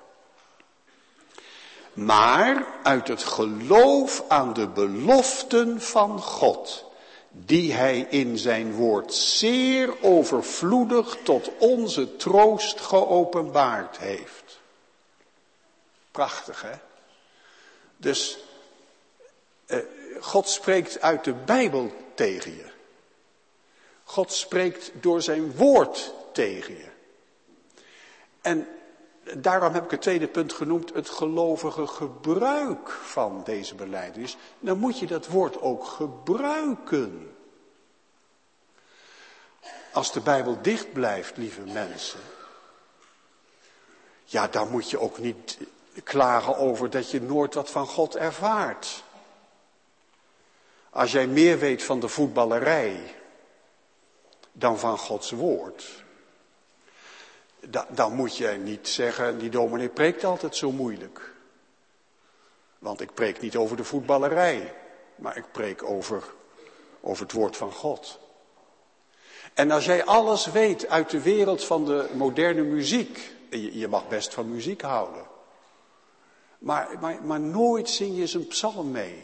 Maar uit het geloof aan de beloften van God, die hij in zijn woord zeer overvloedig tot onze troost geopenbaard heeft. Prachtig, hè? Dus God spreekt uit de Bijbel tegen je. God spreekt door zijn woord tegen je. En daarom heb ik het tweede punt genoemd, het gelovige gebruik van deze belijdenis. Dan moet je dat woord ook gebruiken. Als de Bijbel dicht blijft, lieve mensen, ja, dan moet je ook niet klagen over dat je nooit wat van God ervaart. Als jij meer weet van de voetballerij dan van Gods woord, dan moet je niet zeggen, die dominee preekt altijd zo moeilijk. Want ik preek niet over de voetballerij, maar ik preek over het woord van God. En als jij alles weet uit de wereld van de moderne muziek, je mag best van muziek houden, maar nooit zing je eens een psalm mee.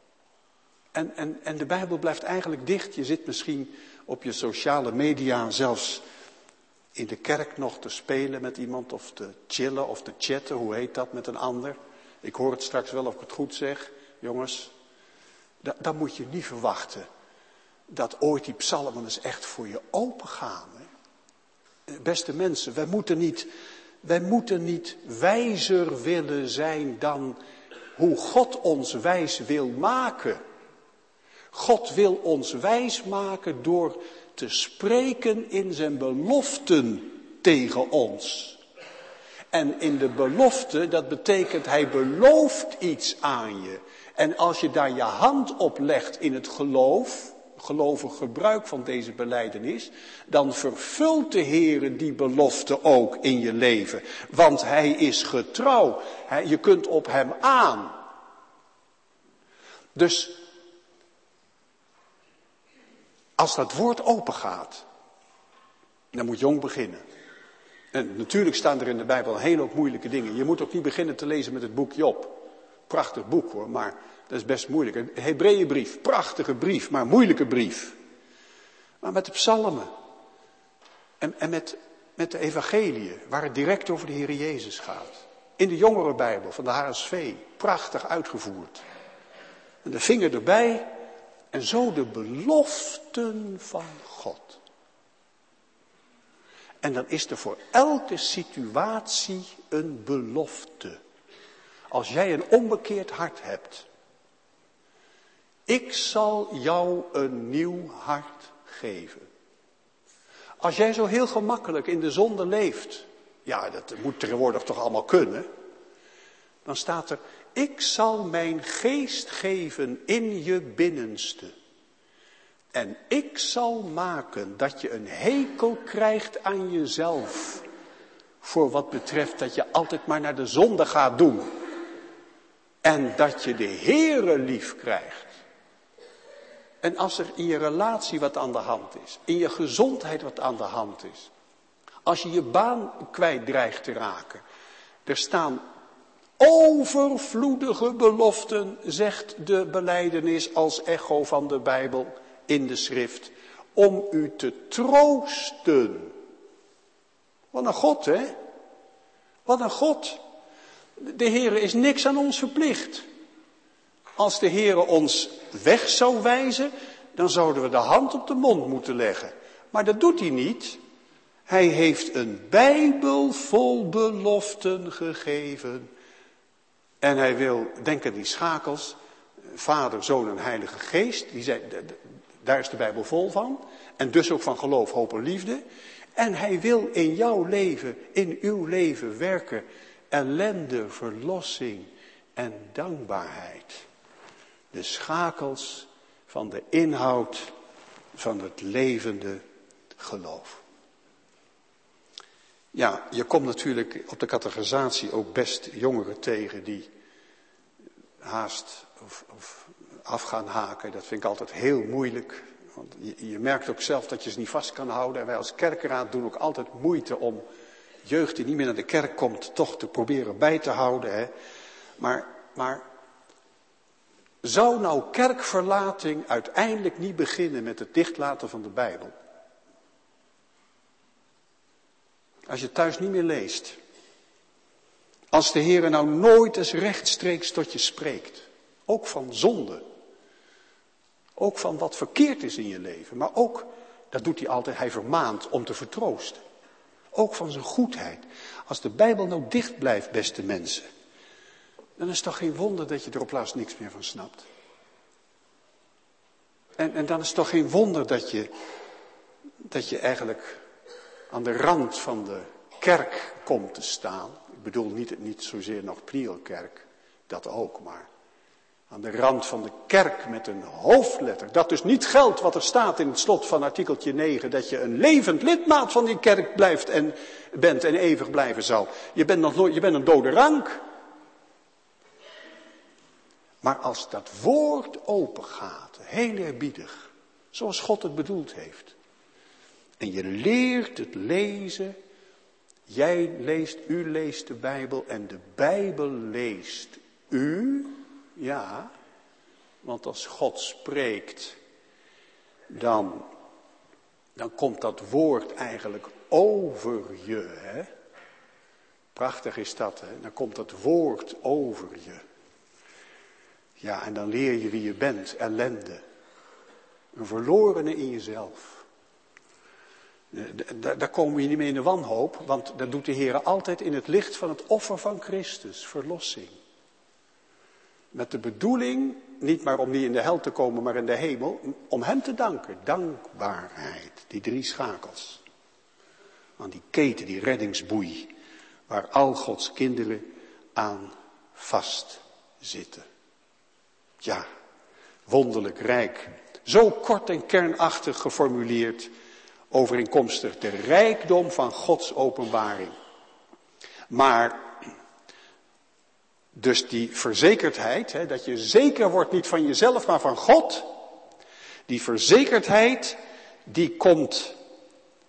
En de Bijbel blijft eigenlijk dicht. Je zit misschien op je sociale media zelfs in de kerk nog te spelen met iemand of te chillen of te chatten, hoe heet dat, met een ander. Ik hoor het straks wel of ik het goed zeg, jongens. Dan moet je niet verwachten dat ooit die psalmen eens echt voor je open gaan. Hè? Beste mensen, wij moeten niet wijzer willen zijn dan hoe God ons wijs wil maken. God wil ons wijs maken door te spreken in zijn beloften tegen ons. En in de belofte, dat betekent hij belooft iets aan je. En als je daar je hand op legt in het gelovig gebruik van deze belijdenis, dan vervult de Heere die belofte ook in je leven. Want hij is getrouw. Je kunt op hem aan. Dus als dat woord open gaat, dan moet jong beginnen. En natuurlijk staan er in de Bijbel een hele hoop moeilijke dingen. Je moet ook niet beginnen te lezen met het boek Job. Prachtig boek hoor, maar dat is best moeilijk. Een Hebreeënbrief, prachtige brief, maar moeilijke brief. Maar met de psalmen en met de evangeliën, waar het direct over de Heer Jezus gaat. In de Jongerenbijbel van de HSV, prachtig uitgevoerd. En de vinger erbij en zo de beloften van God. En dan is er voor elke situatie een belofte. Als jij een onbekeerd hart hebt. Ik zal jou een nieuw hart geven. Als jij zo heel gemakkelijk in de zonde leeft. Ja, dat moet tegenwoordig toch allemaal kunnen. Dan staat er, ik zal mijn geest geven in je binnenste. En ik zal maken dat je een hekel krijgt aan jezelf. Voor wat betreft dat je altijd maar naar de zonde gaat doen. En dat je de Heere lief krijgt. En als er in je relatie wat aan de hand is. In je gezondheid wat aan de hand is. Als je je baan kwijt dreigt te raken. Er staan overvloedige beloften, zegt de belijdenis als echo van de Bijbel in de schrift. Om u te troosten. Wat een God, hè? Wat een God. De Heere is niks aan ons verplicht. Als de Heere ons weg zou wijzen, dan zouden we de hand op de mond moeten leggen. Maar dat doet hij niet. Hij heeft een Bijbel vol beloften gegeven. En hij wil, denk aan die schakels, Vader, Zoon en Heilige Geest. Daar is de Bijbel vol van. En dus ook van geloof, hoop en liefde. En hij wil in jouw leven, in uw leven werken. Ellende, verlossing en dankbaarheid. De schakels van de inhoud van het levende geloof. Ja, je komt natuurlijk op de catechisatie ook best jongeren tegen die haast of af gaan haken. Dat vind ik altijd heel moeilijk. Want je merkt ook zelf dat je ze niet vast kan houden. En wij als kerkraad doen ook altijd moeite om jeugd die niet meer naar de kerk komt toch te proberen bij te houden. Hè. Maar zou nou kerkverlating uiteindelijk niet beginnen met het dichtlaten van de Bijbel? Als je thuis niet meer leest. Als de Heer nou nooit eens rechtstreeks tot je spreekt. Ook van zonde. Ook van wat verkeerd is in je leven. Maar ook, dat doet hij altijd, hij vermaant om te vertroosten. Ook van zijn goedheid. Als de Bijbel nou dicht blijft, beste mensen. Dan is het toch geen wonder dat je er op laatst niks meer van snapt. En dan is het toch geen wonder dat je eigenlijk aan de rand van de kerk komt te staan. Ik bedoel niet zozeer nog Prielkerk, dat ook, maar aan de rand van de kerk met een hoofdletter. Dat dus niet geldt wat er staat in het slot van artikeltje 9, dat je een levend lidmaat van die kerk bent en eeuwig blijven zal. Je bent een dode rank. Maar als dat woord open gaat, heel eerbiedig, zoals God het bedoeld heeft. En je leert het lezen. U leest de Bijbel en de Bijbel leest u. Ja, want als God spreekt, dan komt dat woord eigenlijk over je. Hè? Prachtig is dat, hè? Dan komt dat woord over je. Ja, en dan leer je wie je bent, ellende. Een verlorene in jezelf. Daar komen we niet mee in de wanhoop, want dat doet de Heer altijd in het licht van het offer van Christus, verlossing. Met de bedoeling, niet maar om niet in de hel te komen, maar in de hemel, om hem te danken. Dankbaarheid, die 3 schakels. Aan die keten, die reddingsboei, waar al Gods kinderen aan vastzitten. Ja, wonderlijk rijk. Zo kort en kernachtig geformuleerd, overeenkomstig de rijkdom van Gods openbaring. Maar, dus die verzekerdheid, hè, dat je zeker wordt niet van jezelf, maar van God. Die verzekerdheid, die komt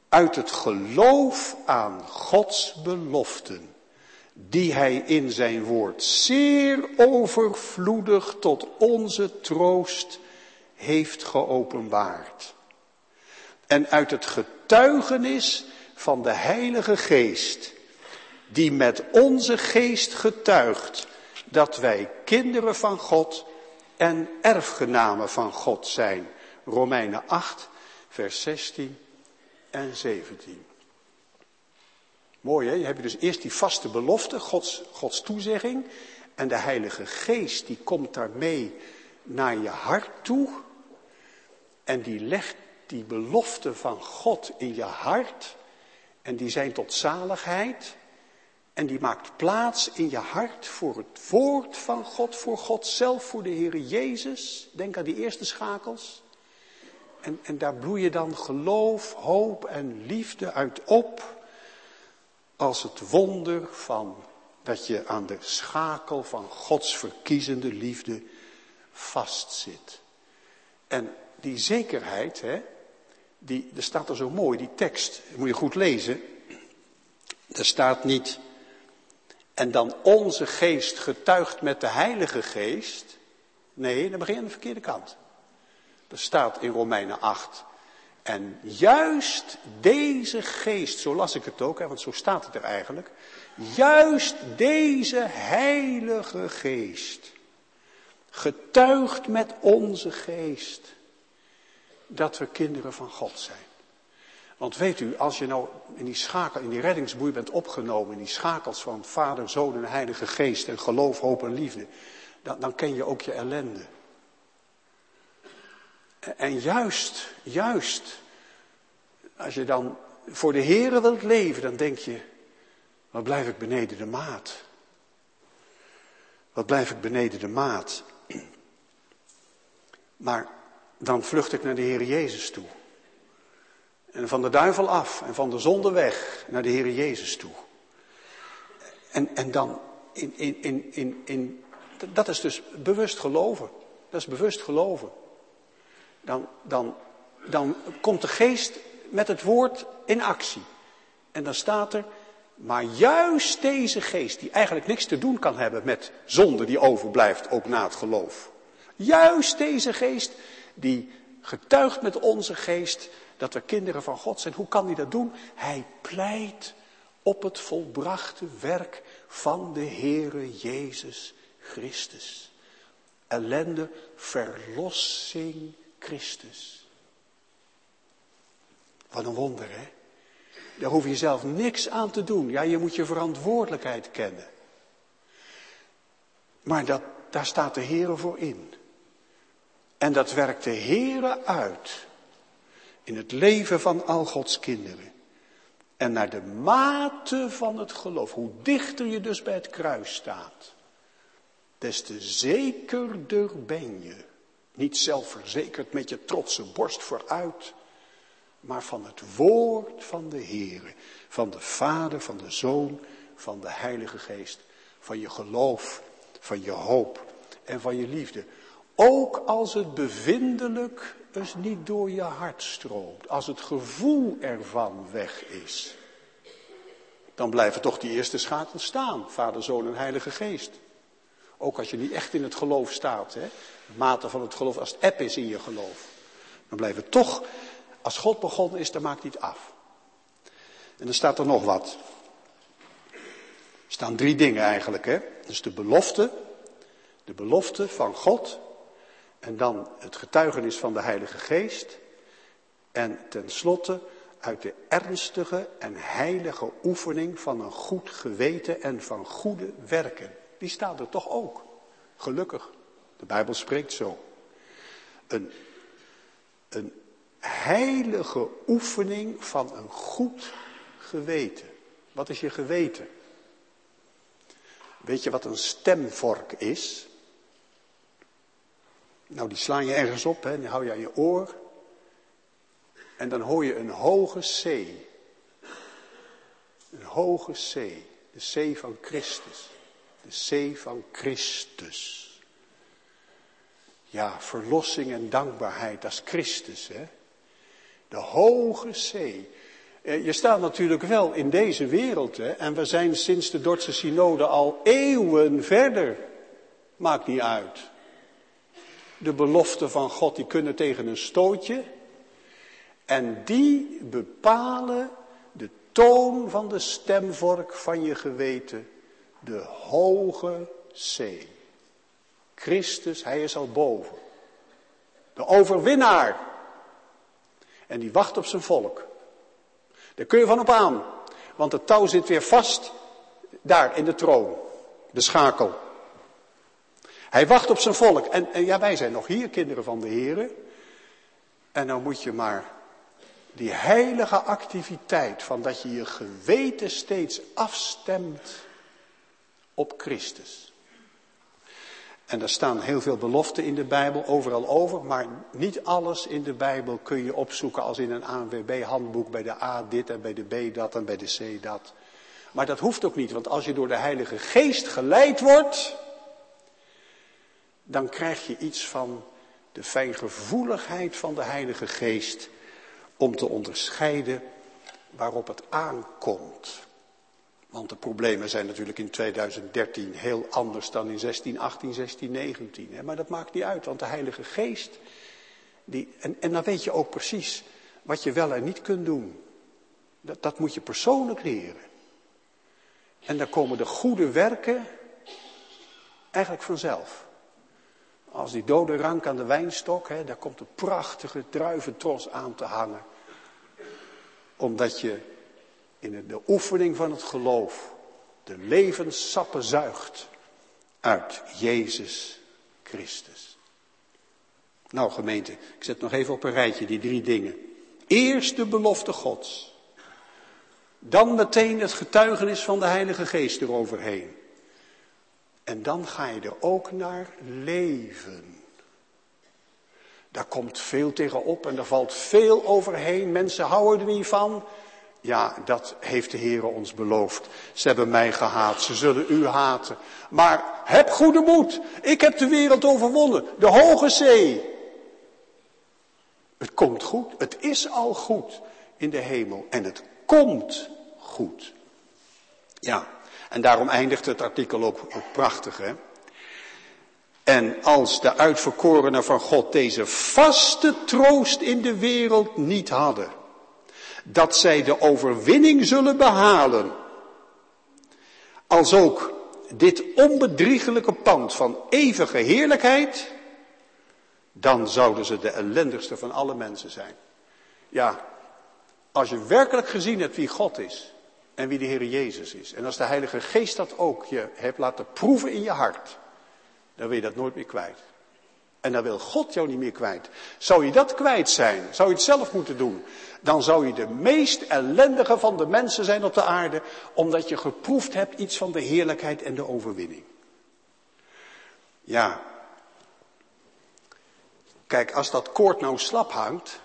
uit het geloof aan Gods beloften, die hij in zijn woord zeer overvloedig tot onze troost heeft geopenbaard. En uit het getuigenis van de Heilige Geest, die met onze geest getuigt dat wij kinderen van God en erfgenamen van God zijn. Romeinen 8, vers 16 en 17. Mooi hè, je hebt dus eerst die vaste belofte, Gods toezegging. En de Heilige Geest die komt daarmee naar je hart toe. En die legt die belofte van God in je hart. En die zijn tot zaligheid. En die maakt plaats in je hart voor het woord van God, voor God zelf, voor de Heere Jezus. Denk aan die eerste schakels. En daar bloeien dan geloof, hoop en liefde uit op. Als het wonder van dat je aan de schakel van Gods verkiezende liefde vastzit. En die zekerheid, hè, er staat er zo mooi, die tekst, moet je goed lezen. Er staat niet, en dan onze geest getuigt met de Heilige Geest. Nee, dan begin je aan de verkeerde kant. Er staat in Romeinen 8. En juist deze geest, zo las ik het ook, hè, want zo staat het er eigenlijk. Juist deze Heilige Geest getuigt met onze geest dat we kinderen van God zijn. Want weet u, als je nou in die reddingsboei bent opgenomen, in die schakels van Vader, Zoon en Heilige Geest en geloof, hoop en liefde, dan ken je ook je ellende. En juist, als je dan voor de Heere wilt leven, dan denk je, wat blijf ik beneden de maat? Wat blijf ik beneden de maat? Maar dan vlucht ik naar de Heere Jezus toe. En van de duivel af en van de zonde weg naar de Heere Jezus toe. En dan dat is dus bewust geloven. Dat is bewust geloven. Dan komt de geest met het woord in actie. En dan staat er, maar juist deze geest, die eigenlijk niks te doen kan hebben met zonde die overblijft, ook na het geloof. Juist deze geest, die getuigt met onze geest dat we kinderen van God zijn. Hoe kan hij dat doen? Hij pleit op het volbrachte werk van de Heere Jezus Christus. Ellende, verlossing Christus. Wat een wonder, hè? Daar hoef je zelf niks aan te doen. Ja, je moet je verantwoordelijkheid kennen. Maar daar staat de Heere voor in. En dat werkt de Heere uit. In het leven van al Gods kinderen. En naar de mate van het geloof. Hoe dichter je dus bij het kruis staat. Des te zekerder ben je. Niet zelfverzekerd met je trotse borst vooruit. Maar van het woord van de Heere. Van de Vader, van de Zoon, van de Heilige Geest. Van je geloof, van je hoop en van je liefde. Ook als het bevindelijk dus niet door je hart stroomt. Als het gevoel ervan weg is. Dan blijven toch die eerste schakels staan. Vader, Zoon en Heilige Geest. Ook als je niet echt in het geloof staat. Hè? De mate van het geloof, als het eb is in je geloof. Dan blijven toch, als God begonnen is, dan maakt hij het af. En dan staat er nog wat. Er staan 3 dingen eigenlijk. Hè? Dus de belofte van God. En dan het getuigenis van de Heilige Geest. En tenslotte uit de ernstige en heilige oefening van een goed geweten en van goede werken. Die staat er toch ook. Gelukkig. De Bijbel spreekt zo. Een heilige oefening van een goed geweten. Wat is je geweten? Weet je wat een stemvork is? Nou, die sla je ergens op, hè, die hou je aan je oor. En dan hoor je een hoge C. Een hoge C. De C van Christus. De C van Christus. Ja, verlossing en dankbaarheid, dat is Christus, hè. De hoge C. Je staat natuurlijk wel in deze wereld, hè, en we zijn sinds de Dordtse synode al eeuwen verder. Maakt niet uit. De beloften van God, die kunnen tegen een stootje. En die bepalen de toon van de stemvork van je geweten. De hoge zee. Christus, hij is al boven. De overwinnaar. En die wacht op zijn volk. Daar kun je van op aan. Want het touw zit weer vast. Daar in de troon. De schakel. Hij wacht op zijn volk. En ja, wij zijn nog hier, kinderen van de Here. En nou moet je maar die heilige activiteit van dat je je geweten steeds afstemt op Christus. En daar staan heel veel beloften in de Bijbel, overal over. Maar niet alles in de Bijbel kun je opzoeken als in een ANWB-handboek. Bij de A dit en bij de B dat en bij de C dat. Maar dat hoeft ook niet, want als je door de Heilige Geest geleid wordt, dan krijg je iets van de fijngevoeligheid van de Heilige Geest om te onderscheiden waarop het aankomt. Want de problemen zijn natuurlijk in 2013 heel anders dan in 1618, 1619. Maar dat maakt niet uit, want de Heilige Geest, en dan weet je ook precies wat je wel en niet kunt doen. Dat moet je persoonlijk leren. En dan komen de goede werken eigenlijk vanzelf. Als die dode rank aan de wijnstok, daar komt een prachtige druiventros aan te hangen. Omdat je in de oefening van het geloof de levenssappen zuigt uit Jezus Christus. Nou gemeente, ik zet nog even op een rijtje die 3 dingen. Eerst de belofte Gods. Dan meteen het getuigenis van de Heilige Geest eroverheen. En dan ga je er ook naar leven. Daar komt veel tegenop en er valt veel overheen. Mensen houden er niet van. Ja, dat heeft de Heer ons beloofd. Ze hebben mij gehaat, ze zullen u haten. Maar heb goede moed. Ik heb de wereld overwonnen. De hoge zee. Het komt goed. Het is al goed in de hemel. En het komt goed. Ja, en daarom eindigt het artikel ook prachtig, hè. En als de uitverkorenen van God deze vaste troost in de wereld niet hadden, dat zij de overwinning zullen behalen, als ook dit onbedriegelijke pand van eeuwige heerlijkheid, dan zouden ze de ellendigste van alle mensen zijn. Ja, als je werkelijk gezien hebt wie God is en wie de Heer Jezus is, en als de Heilige Geest dat ook je hebt laten proeven in je hart, dan wil je dat nooit meer kwijt. En dan wil God jou niet meer kwijt. Zou je dat kwijt zijn, zou je het zelf moeten doen, dan zou je de meest ellendige van de mensen zijn op de aarde, omdat je geproefd hebt iets van de heerlijkheid en de overwinning. Ja. Kijk, als dat koord nou slap hangt,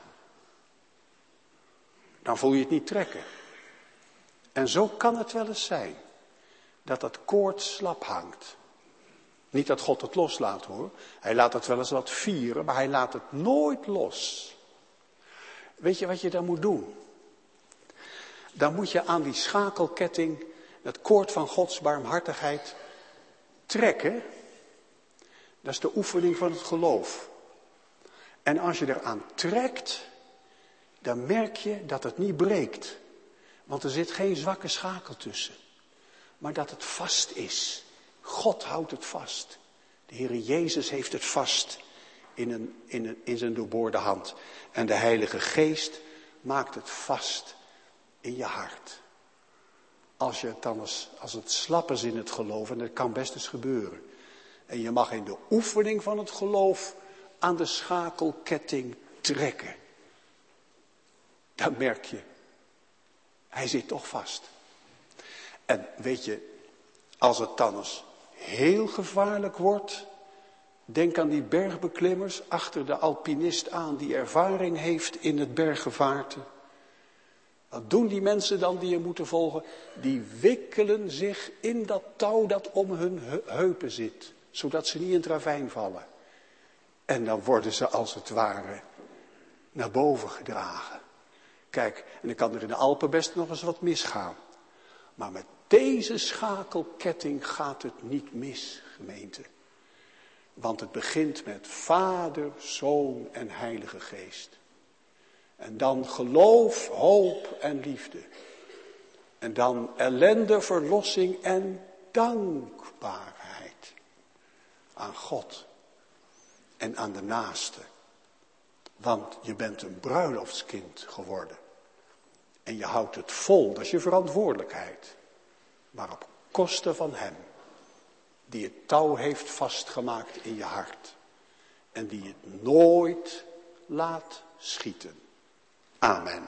dan voel je het niet trekken. En zo kan het wel eens zijn, dat dat koord slap hangt. Niet dat God het loslaat hoor. Hij laat het wel eens wat vieren, maar hij laat het nooit los. Weet je wat je dan moet doen? Dan moet je aan die schakelketting, dat koord van Gods barmhartigheid, trekken. Dat is de oefening van het geloof. En als je eraan trekt, dan merk je dat het niet breekt. Want er zit geen zwakke schakel tussen. Maar dat het vast is. God houdt het vast. De Heer Jezus heeft het vast in zijn doorboorde hand. En de Heilige Geest maakt het vast in je hart. Als je het dan als het slap is in het geloof, en dat kan best eens gebeuren. En je mag in de oefening van het geloof aan de schakelketting trekken. Dan merk je, hij zit toch vast. En weet je, als het dan eens heel gevaarlijk wordt, denk aan die bergbeklimmers achter de alpinist aan die ervaring heeft in het berggevaarte. Wat doen die mensen dan die je moeten volgen? Die wikkelen zich in dat touw dat om hun heupen zit, zodat ze niet in het ravijn vallen. En dan worden ze als het ware naar boven gedragen. Kijk, en dan kan er in de Alpen best nog eens wat misgaan. Maar met deze schakelketting gaat het niet mis, gemeente. Want het begint met Vader, Zoon en Heilige Geest. En dan geloof, hoop en liefde. En dan ellende, verlossing en dankbaarheid. Aan God en aan de naaste. Want je bent een bruiloftskind geworden. En je houdt het vol, dat is je verantwoordelijkheid. Maar op kosten van hem. Die het touw heeft vastgemaakt in je hart. En die het nooit laat schieten. Amen.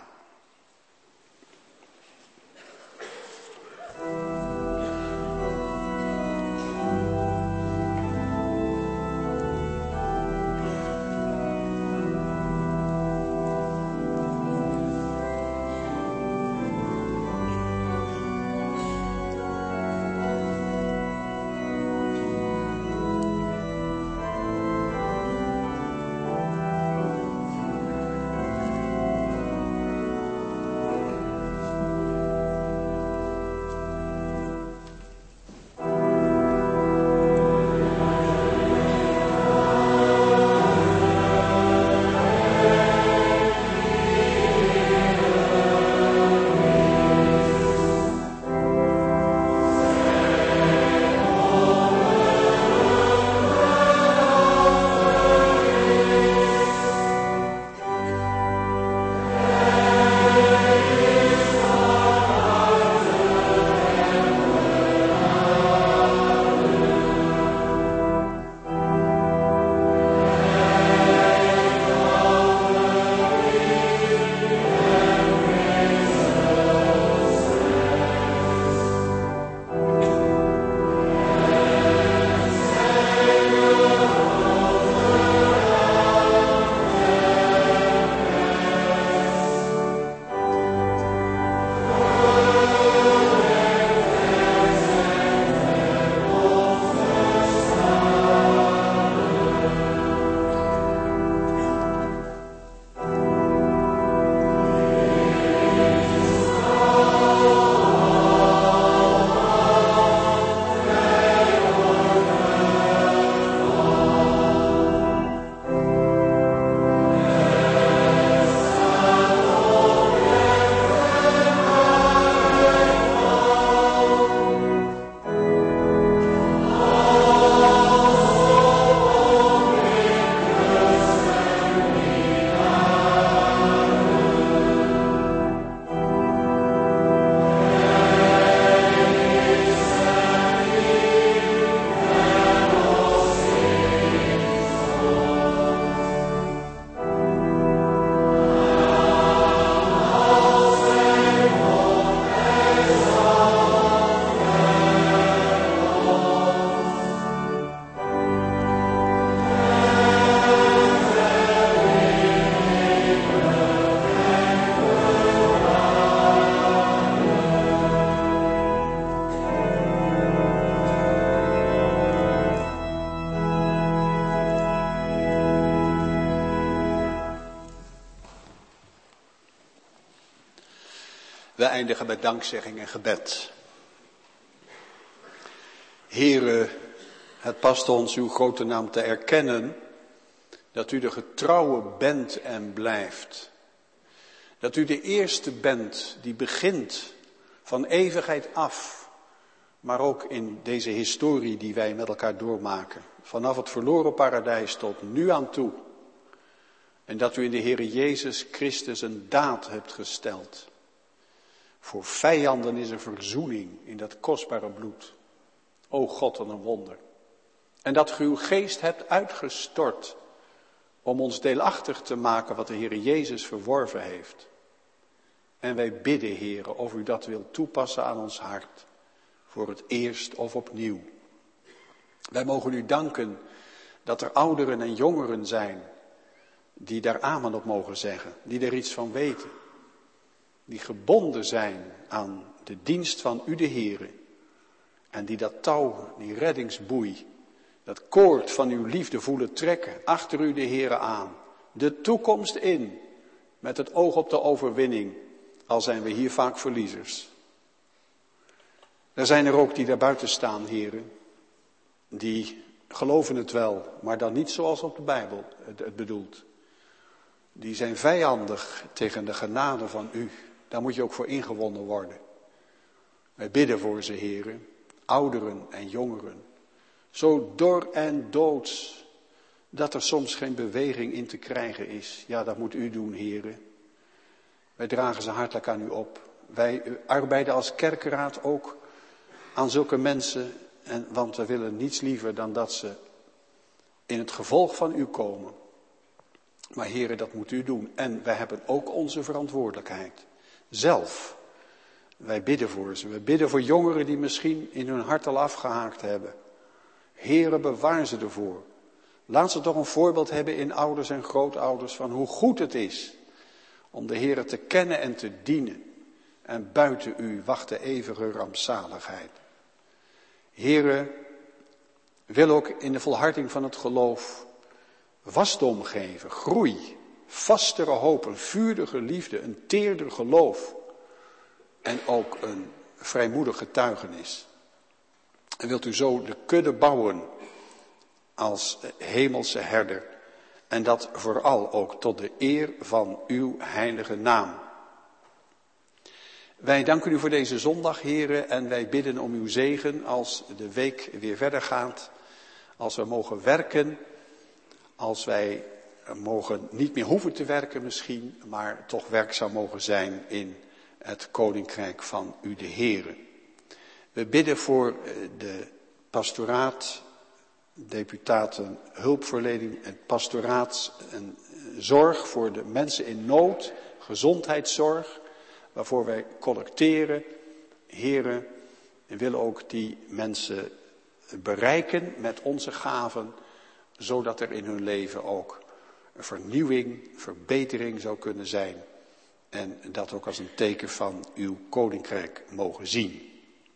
We eindigen met dankzegging en gebed. Heere, het past ons uw grote naam te erkennen, dat u de getrouwe bent en blijft. Dat u de eerste bent die begint van eeuwigheid af, maar ook in deze historie die wij met elkaar doormaken. Vanaf het verloren paradijs tot nu aan toe. En dat u in de Heere Jezus Christus een daad hebt gesteld. Voor vijanden is er verzoening in dat kostbare bloed. O God, wat een wonder. En dat u uw geest hebt uitgestort om ons deelachtig te maken wat de Heere Jezus verworven heeft. En wij bidden, Heere, of u dat wilt toepassen aan ons hart. Voor het eerst of opnieuw. Wij mogen u danken dat er ouderen en jongeren zijn die daar amen op mogen zeggen. Die er iets van weten. Die gebonden zijn aan de dienst van u de Heere. En die dat touw, die reddingsboei, dat koord van uw liefde voelen trekken. Achter u de Heere aan. De toekomst in. Met het oog op de overwinning, al zijn we hier vaak verliezers. Er zijn er ook die daar buiten staan, heren, die geloven het wel, maar dan niet zoals op de Bijbel het bedoelt. Die zijn vijandig tegen de genade van u. Daar moet je ook voor ingewonnen worden. Wij bidden voor ze, heren, ouderen en jongeren. Zo dor en doods, dat er soms geen beweging in te krijgen is. Ja, dat moet u doen, heren. Wij dragen ze hartelijk aan u op. Wij arbeiden als kerkraad ook aan zulke mensen. Want we willen niets liever dan dat ze in het gevolg van u komen. Maar heren, dat moet u doen. En wij hebben ook onze verantwoordelijkheid. Zelf. Wij bidden voor ze. We bidden voor jongeren die misschien in hun hart al afgehaakt hebben. Heren, bewaar ze ervoor. Laat ze toch een voorbeeld hebben in ouders en grootouders van hoe goed het is om de Heren te kennen en te dienen. En buiten u wacht de eeuwige rampzaligheid. Heren, wil ook in de volharding van het geloof wasdom geven, groei, vastere hoop, een vurige liefde, een teerder geloof en ook een vrijmoedig getuigenis. En wilt u zo de kudde bouwen als hemelse herder en dat vooral ook tot de eer van uw heilige naam. Wij danken u voor deze zondag, heren, en wij bidden om uw zegen als de week weer verder gaat. Als we mogen werken, als wij niet meer hoeven te werken misschien, maar toch werkzaam mogen zijn in het koninkrijk van u de Heere. We bidden voor de pastoraat, deputaten hulpverlening, het pastoraat en zorg voor de mensen in nood, gezondheidszorg, waarvoor wij collecteren. Heren, we willen ook die mensen bereiken met onze gaven, zodat er in hun leven ook een vernieuwing, verbetering zou kunnen zijn. En dat ook als een teken van uw koninkrijk mogen zien.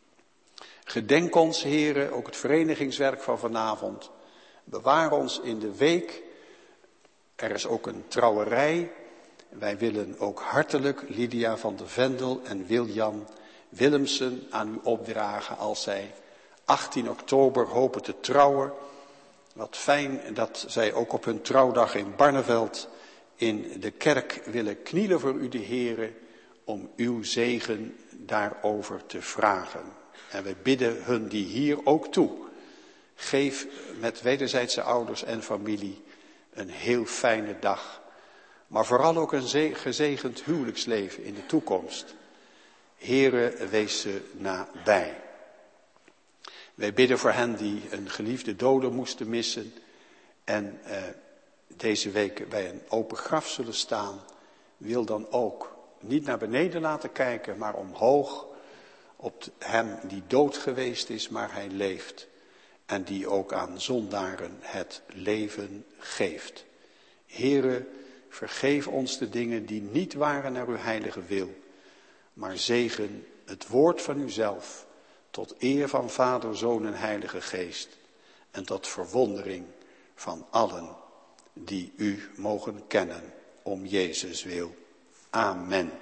Gedenk ons, heren, ook het verenigingswerk van vanavond. Bewaar ons in de week. Er is ook een trouwerij. Wij willen ook hartelijk Lydia van de Vendel en Wiljan Willemsen aan u opdragen als zij 18 oktober hopen te trouwen. Wat fijn dat zij ook op hun trouwdag in Barneveld in de kerk willen knielen voor u de Heere om uw zegen daarover te vragen. En wij bidden hun die hier ook toe. Geef met wederzijdse ouders en familie een heel fijne dag. Maar vooral ook een gezegend huwelijksleven in de toekomst. Heere, wees ze nabij. Wij bidden voor hen die een geliefde dode moesten missen. En deze week bij een open graf zullen staan. Wil dan ook niet naar beneden laten kijken, maar omhoog op hem die dood geweest is, maar hij leeft. En die ook aan zondaren het leven geeft. Heere, vergeef ons de dingen die niet waren naar uw heilige wil. Maar zegen het woord van uzelf tot eer van Vader, Zoon en Heilige Geest. En tot verwondering van allen die u mogen kennen om Jezus wil. Amen.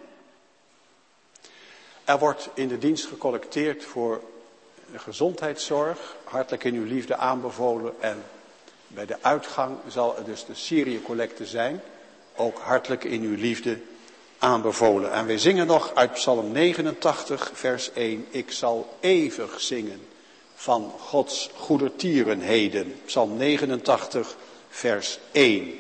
Er wordt in de dienst gecollecteerd voor de gezondheidszorg. Hartelijk in uw liefde aanbevolen. En bij de uitgang zal er dus de Syrië-collecte zijn. Ook hartelijk in uw liefde aanbevolen. En wij zingen nog uit Psalm 89, vers 1. Ik zal eeuwig zingen van Gods goedertierenheden. Psalm 89, vers 1.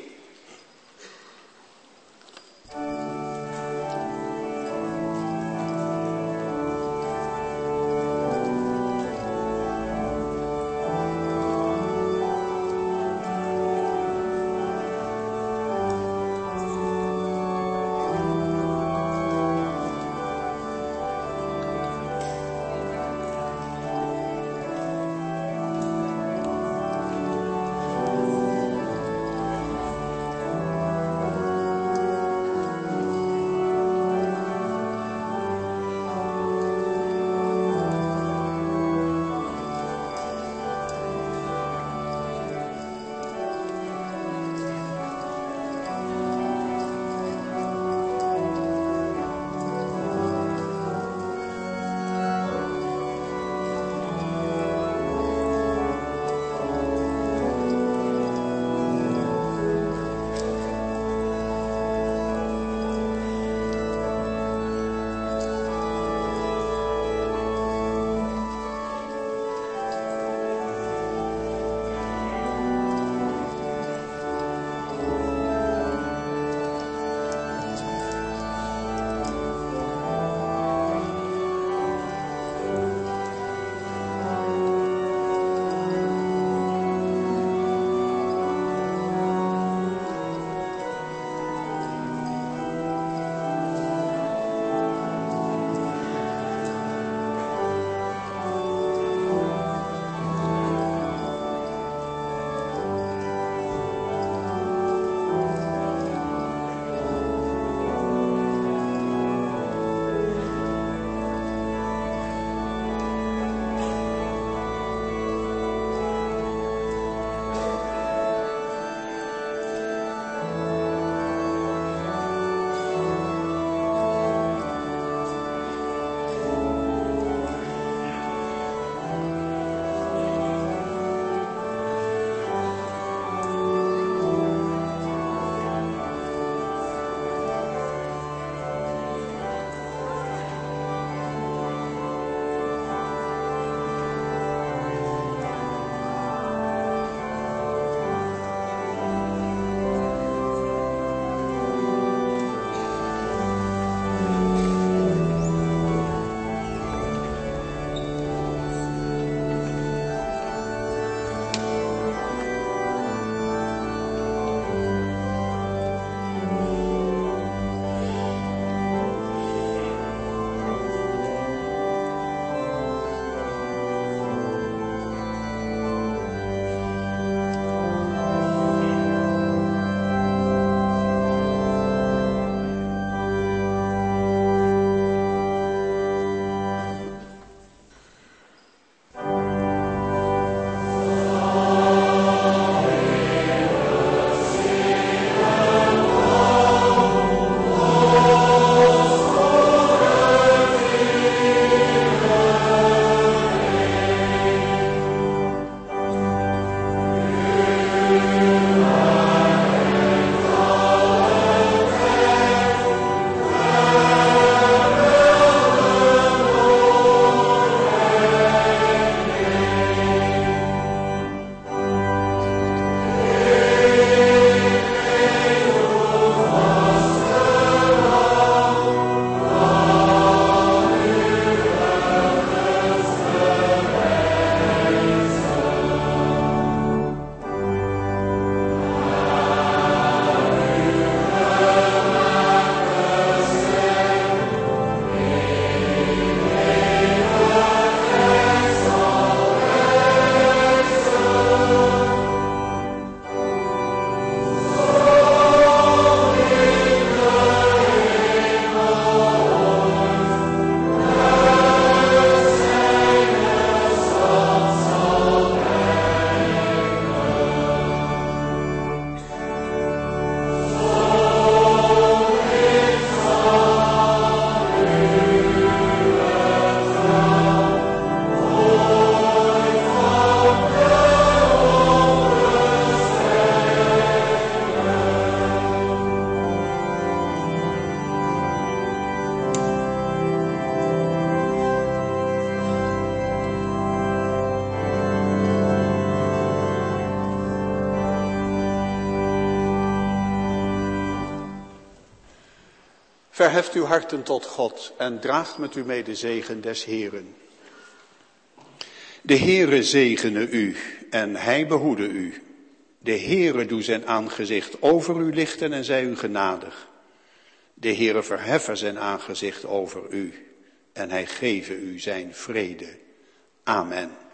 Verheft uw harten tot God en draag met u mee de zegen des Heeren. De Heere zegene u en hij behoede u. De Heere doe zijn aangezicht over u lichten en zij u genadig. De Heere verheffen zijn aangezicht over u en hij geve u zijn vrede. Amen.